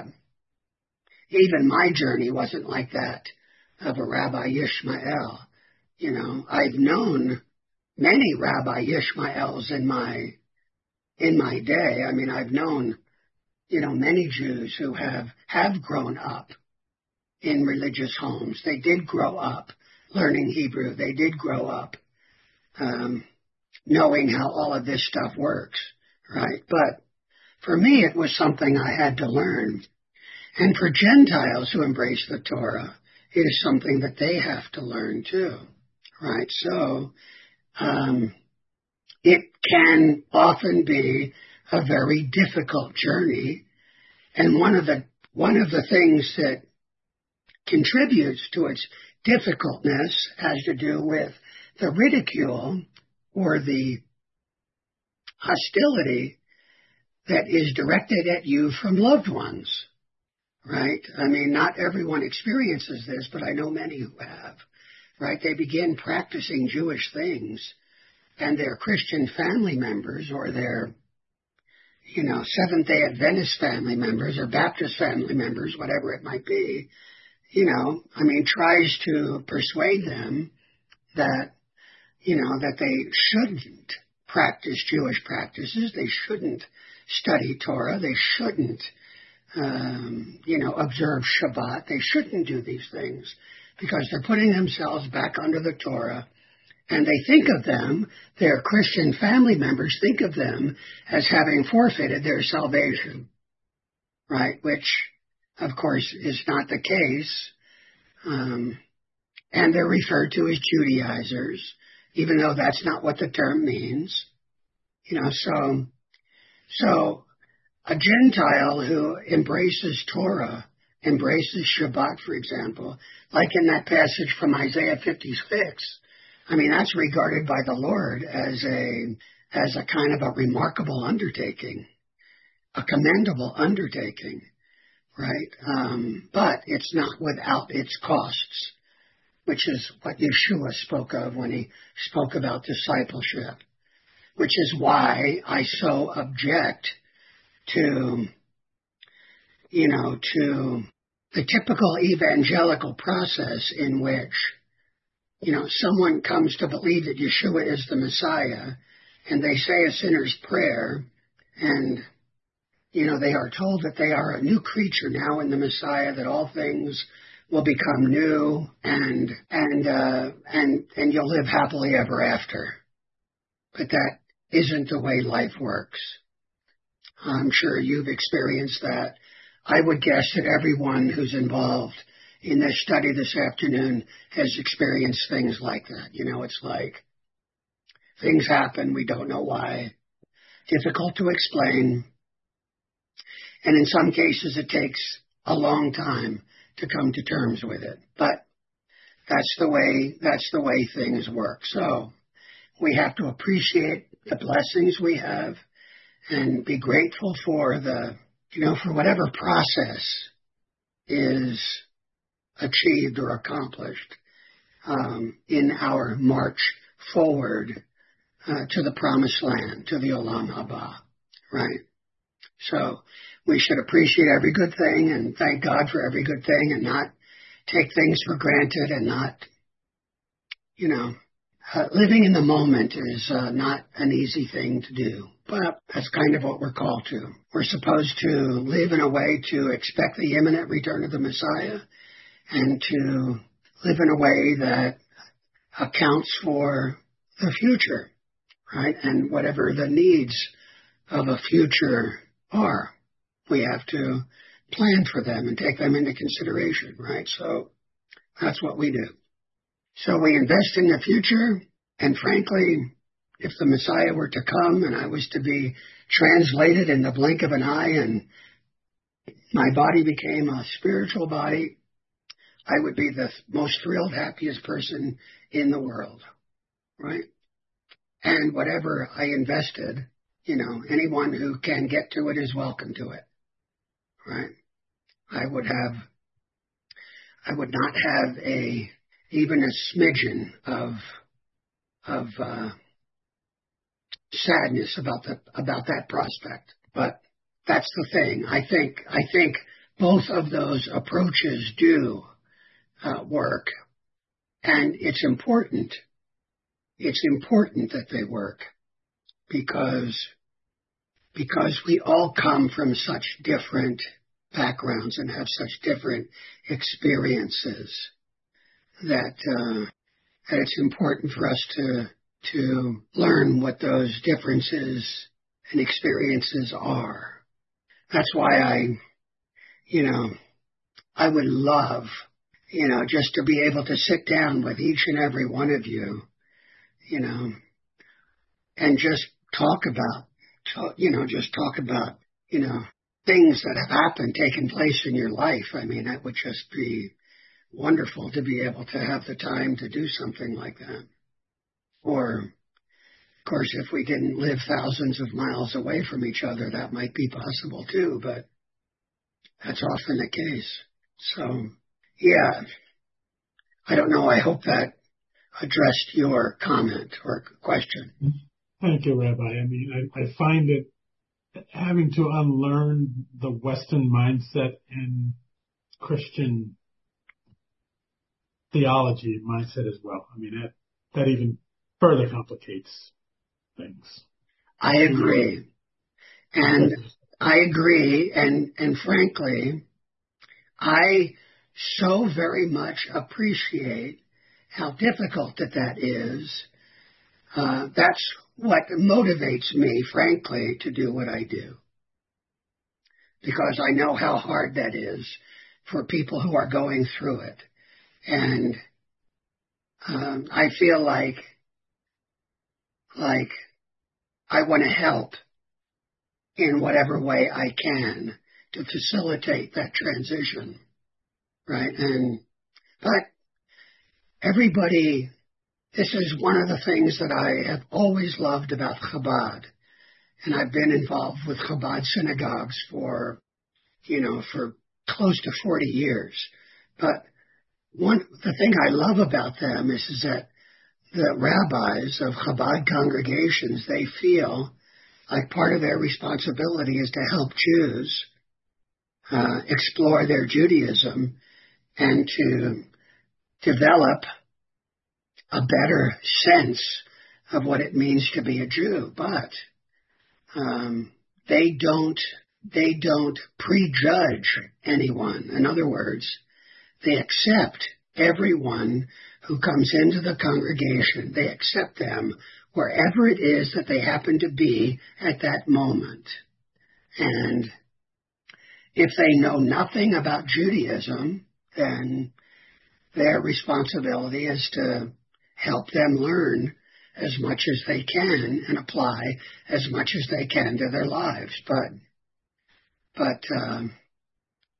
even my journey wasn't like that of a Rabbi Yishmael. You know, I've known many Rabbi Yishmaels in my in my day. I mean, I've known, you know, many Jews who have have grown up in religious homes. They did grow up learning Hebrew. They did grow up um, knowing how all of this stuff works, right? But for me, it was something I had to learn. And for Gentiles who embrace the Torah, it is something that they have to learn too, right? So um, it can often be a very difficult journey. And one of the one of the things that contributes to its difficultness has to do with the ridicule or the hostility that is directed at you from loved ones, right? I mean, not everyone experiences this, but I know many who have, right? They begin practicing Jewish things, and their Christian family members or their, you know, Seventh-day Adventist family members or Baptist family members, whatever it might be, you know, I mean, tries to persuade them that, you know, that they shouldn't practice Jewish practices. They shouldn't study Torah. They shouldn't, um, you know, observe Shabbat. They shouldn't do these things because they're putting themselves back under the Torah. And they think of them, their Christian family members think of them as having forfeited their salvation, right? Which, of course, is not the case. Um, and they're referred to as Judaizers, even though that's not what the term means. You know, so, so a Gentile who embraces Torah, embraces Shabbat, for example, like in that passage from Isaiah fifty-six, I mean, that's regarded by the Lord as a, as a kind of a remarkable undertaking, a commendable undertaking. Right? Um, but it's not without its costs, which is what Yeshua spoke of when he spoke about discipleship, which is why I so object to, you know, to the typical evangelical process in which, you know, someone comes to believe that Yeshua is the Messiah and they say a sinner's prayer and you know, they are told that they are a new creature now in the Messiah, that all things will become new and and uh, and and you'll live happily ever after. But that isn't the way life works. I'm sure you've experienced that. I would guess that everyone who's involved in this study this afternoon has experienced things like that. You know, it's like things happen, we don't know why. Difficult to explain. And in some cases, it takes a long time to come to terms with it. But that's the way, that's the way things work. So we have to appreciate the blessings we have and be grateful for the, you know, for whatever process is achieved or accomplished um, in our march forward uh, to the promised land, to the Olam Haba, right? So we should appreciate every good thing and thank God for every good thing and not take things for granted and not, you know, uh, living in the moment is uh, not an easy thing to do. But that's kind of what we're called to. We're supposed to live in a way to expect the imminent return of the Messiah and to live in a way that accounts for the future, right? And whatever the needs of a future are, we have to plan for them and take them into consideration, right? So that's what we do. So we invest in the future, and frankly, if the Messiah were to come and I was to be translated in the blink of an eye and my body became a spiritual body, I would be the most thrilled, happiest person in the world, right? And whatever I invested, you know, anyone who can get to it is welcome to it, right? I would have, I would not have a, even a smidgen of, of, uh, sadness about the, about that prospect. But that's the thing. I think, I think both of those approaches do uh, work. And it's important. It's important that they work because, because we all come from such different backgrounds and have such different experiences that, uh, that it's important for us to, to learn what those differences and experiences are. That's why I, you know, I would love, you know, just to be able to sit down with each and every one of you, you know, and just talk about, talk, you know, just talk about, you know, things that have happened, taken place in your life. I mean, that would just be wonderful to be able to have the time to do something like that. Or, of course, if we didn't live thousands of miles away from each other, that might be possible too, but that's often the case. So, yeah, I don't know. I hope that addressed your comment or question. Thank you, Rabbi. I mean, I, I find it having to unlearn the Western mindset and Christian theology mindset as well. I mean, that, that even further complicates things. I agree. And I agree. And, and frankly, I so very much appreciate how difficult that that is. Uh, that's what motivates me, frankly, to do what I do. Because I know how hard that is for people who are going through it. And um, I feel like, like I want to help in whatever way I can to facilitate that transition, right? And but everybody, this is one of the things that I have always loved about Chabad, and I've been involved with Chabad synagogues for, you know, for close to forty years. But one, the thing I love about them is, is that the rabbis of Chabad congregations, they feel like part of their responsibility is to help Jews uh, explore their Judaism and to develop a better sense of what it means to be a Jew. But um, they don't they don't prejudge anyone. In other words, they accept everyone who comes into the congregation. They accept them wherever it is that they happen to be at that moment. And if they know nothing about Judaism, then their responsibility is to help them learn as much as they can and apply as much as they can to their lives. But, but, um,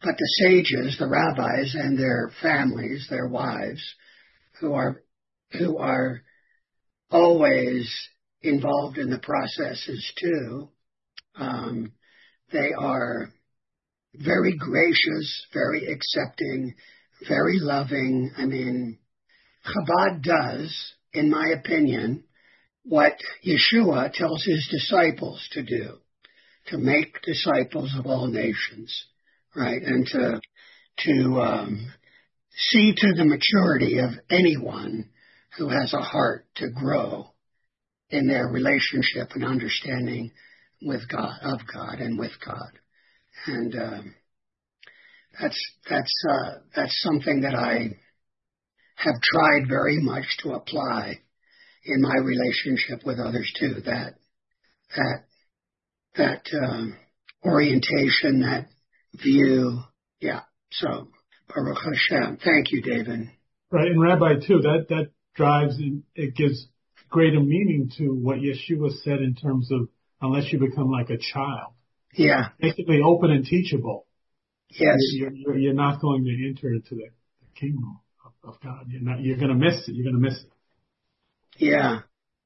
But the sages, the rabbis and their families, their wives, who are, who are always involved in the processes too, um, they are very gracious, very accepting, very loving. I mean, Chabad does, in my opinion, what Yeshua tells his disciples to do, to make disciples of all nations, right? And to, to, um, see to the maturity of anyone who has a heart to grow in their relationship and understanding with God, of God and with God. And, um, that's, that's, uh, that's something that I have tried very much to apply in my relationship with others too. That, that, that, um, orientation, that view. Yeah. So, Baruch Hashem. Thank you, David. Right. And Rabbi too, that, that drives, in, it gives greater meaning to what Yeshua said in terms of unless you become like a child. Yeah. Basically open and teachable. Yes. You're, you're, you're not going to enter into the, the kingdom of, of God. You're not, you're going to miss it. You're going to miss it. Yeah.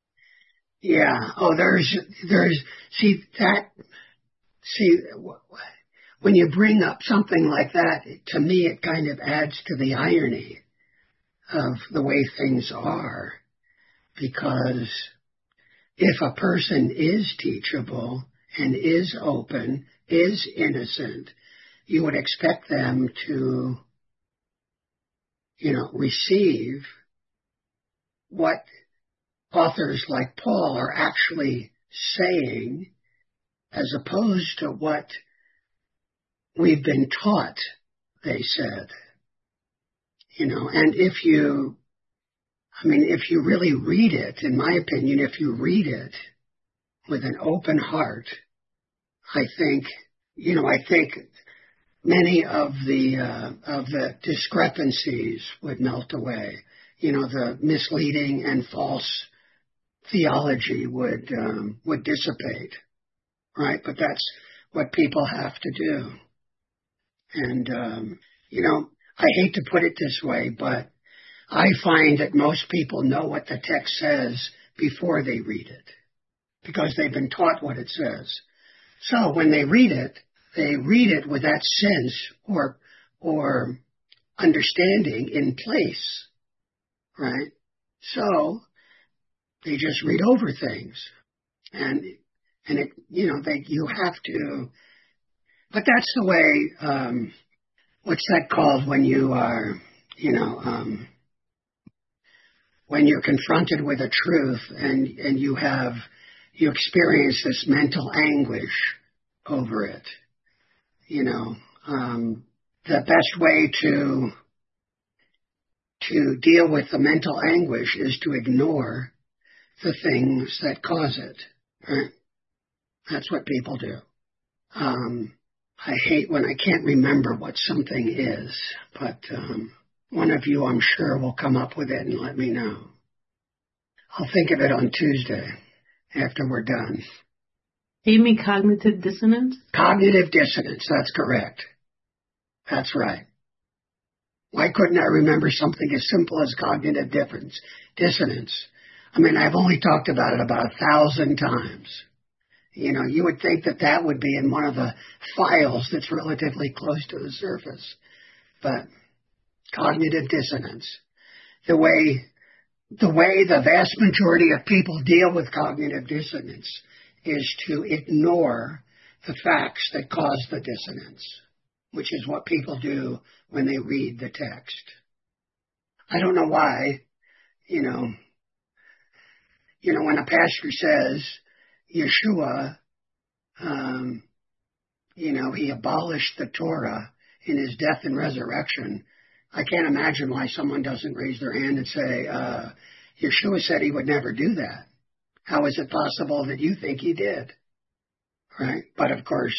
Yeah. Oh, there's, there's, see that, see, when you bring up something like that, to me it kind of adds to the irony of the way things are. Because if a person is teachable and is open, is innocent, you would expect them to, you know, receive what authors like Paul are actually saying as opposed to what we've been taught, they said. You know, and if you, I mean, if you really read it, in my opinion, if you read it with an open heart, I think, you know, I think many of the, uh, of the discrepancies would melt away. You know, the misleading and false theology would, um, would dissipate, right? But that's what people have to do. And, um, you know, I hate to put it this way, but I find that most people know what the text says before they read it because they've been taught what it says. So when they read it, they read it with that sense or, or understanding in place, right? So they just read over things and, and it, you know, they, you have to, but that's the way, um, what's that called when you are, you know, um, when you're confronted with a truth and, and you have, you experience this mental anguish over it, you know, um, the best way to, to deal with the mental anguish is to ignore the things that cause it, right? That's what people do. Um, I hate when I can't remember what something is, but, um, one of you, I'm sure, will come up with it and let me know. I'll think of it on Tuesday after we're done. You mean cognitive dissonance? Cognitive dissonance, that's correct. That's right. Why couldn't I remember something as simple as cognitive difference, dissonance? I mean, I've only talked about it about a thousand times. You know, you would think that that would be in one of the files that's relatively close to the surface. But cognitive dissonance, the way the way the vast majority of people deal with cognitive dissonance is to ignore the facts that cause the dissonance, which is what people do when they read the text. I don't know why, you know, you know, when a pastor says Yeshua, um, you know, he abolished the Torah in his death and resurrection, I can't imagine why someone doesn't raise their hand and say, uh, Yeshua said he would never do that. How is it possible that you think he did? Right? But of course,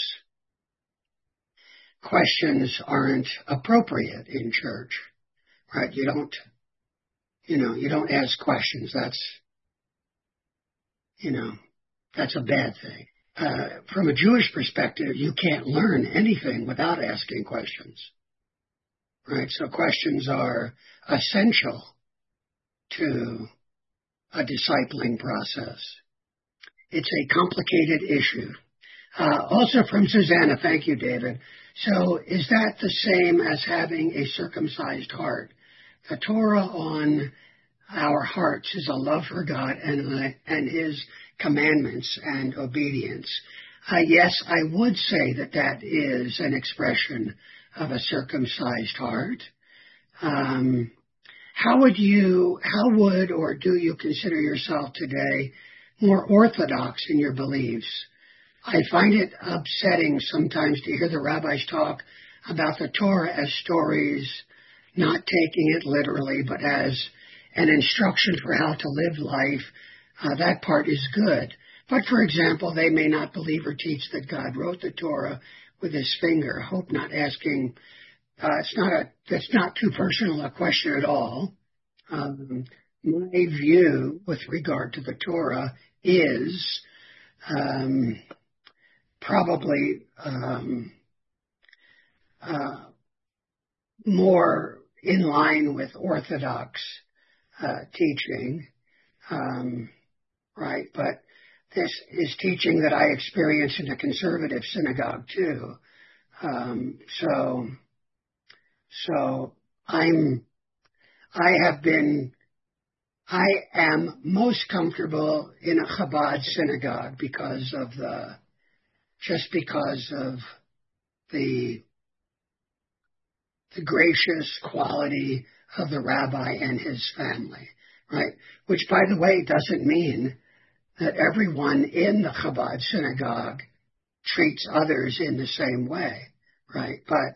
questions aren't appropriate in church, right? You don't, you know, you don't ask questions. That's, you know, that's a bad thing. uh, from a Jewish perspective, you can't learn anything without asking questions, right? So questions are essential to a discipling process. It's a complicated issue. Uh, also from Susanna, thank you, David. So is that the same as having a circumcised heart? The Torah on our hearts is a love for God and, and His commandments and obedience. Uh, yes, I would say that that is an expression of a circumcised heart. Um, how would you, how would or do you consider yourself today more orthodox in your beliefs? I find it upsetting sometimes to hear the rabbis talk about the Torah as stories, not taking it literally, but as an instruction for how to live life. Uh, that part is good. But, for example, they may not believe or teach that God wrote the Torah with His finger. I hope not asking. Uh, it's not a. That's not too personal a question at all. Um, my view with regard to the Torah is um, probably um, uh, more in line with Orthodox uh, teaching, um, right? But this is teaching that I experience in a conservative synagogue too. Um, so, so I'm, I have been, I am most comfortable in a Chabad synagogue because of the, just because of the, the gracious quality of the rabbi and his family, right? Which, by the way, doesn't mean that everyone in the Chabad synagogue treats others in the same way, right? But,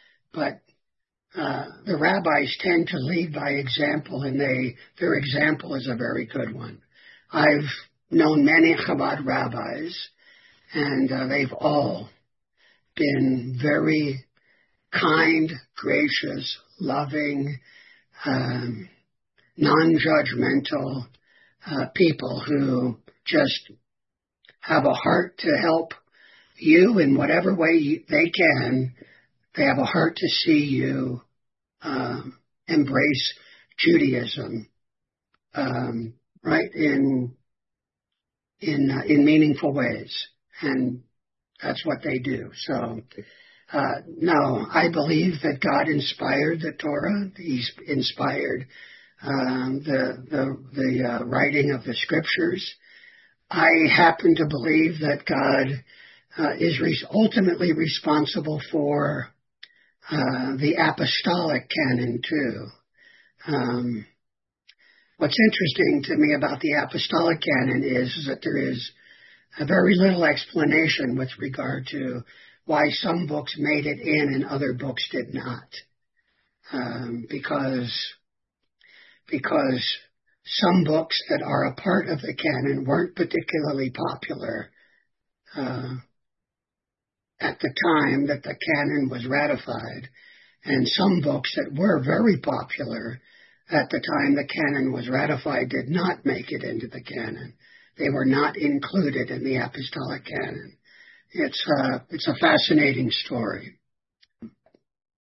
but uh, the rabbis tend to lead by example, and they their example is a very good one. I've known many Chabad rabbis, and uh, they've all been very kind, gracious, loving, um, non-judgmental uh, people who just have a heart to help you in whatever way you, they can. They have a heart to see you um, embrace Judaism, um, right, in in uh, in meaningful ways, and that's what they do. So, uh, no, I believe that God inspired the Torah. He's inspired um, the the the uh, writing of the Scriptures. I happen to believe that God uh, is re- ultimately responsible for uh, the apostolic canon too. Um, what's interesting to me about the apostolic canon is, is that there is a very little explanation with regard to why some books made it in and other books did not. Um, because because some books that are a part of the canon weren't particularly popular uh, at the time that the canon was ratified, and some books that were very popular at the time the canon was ratified did not make it into the canon. They were not included in the apostolic canon. It's a, it's a fascinating story.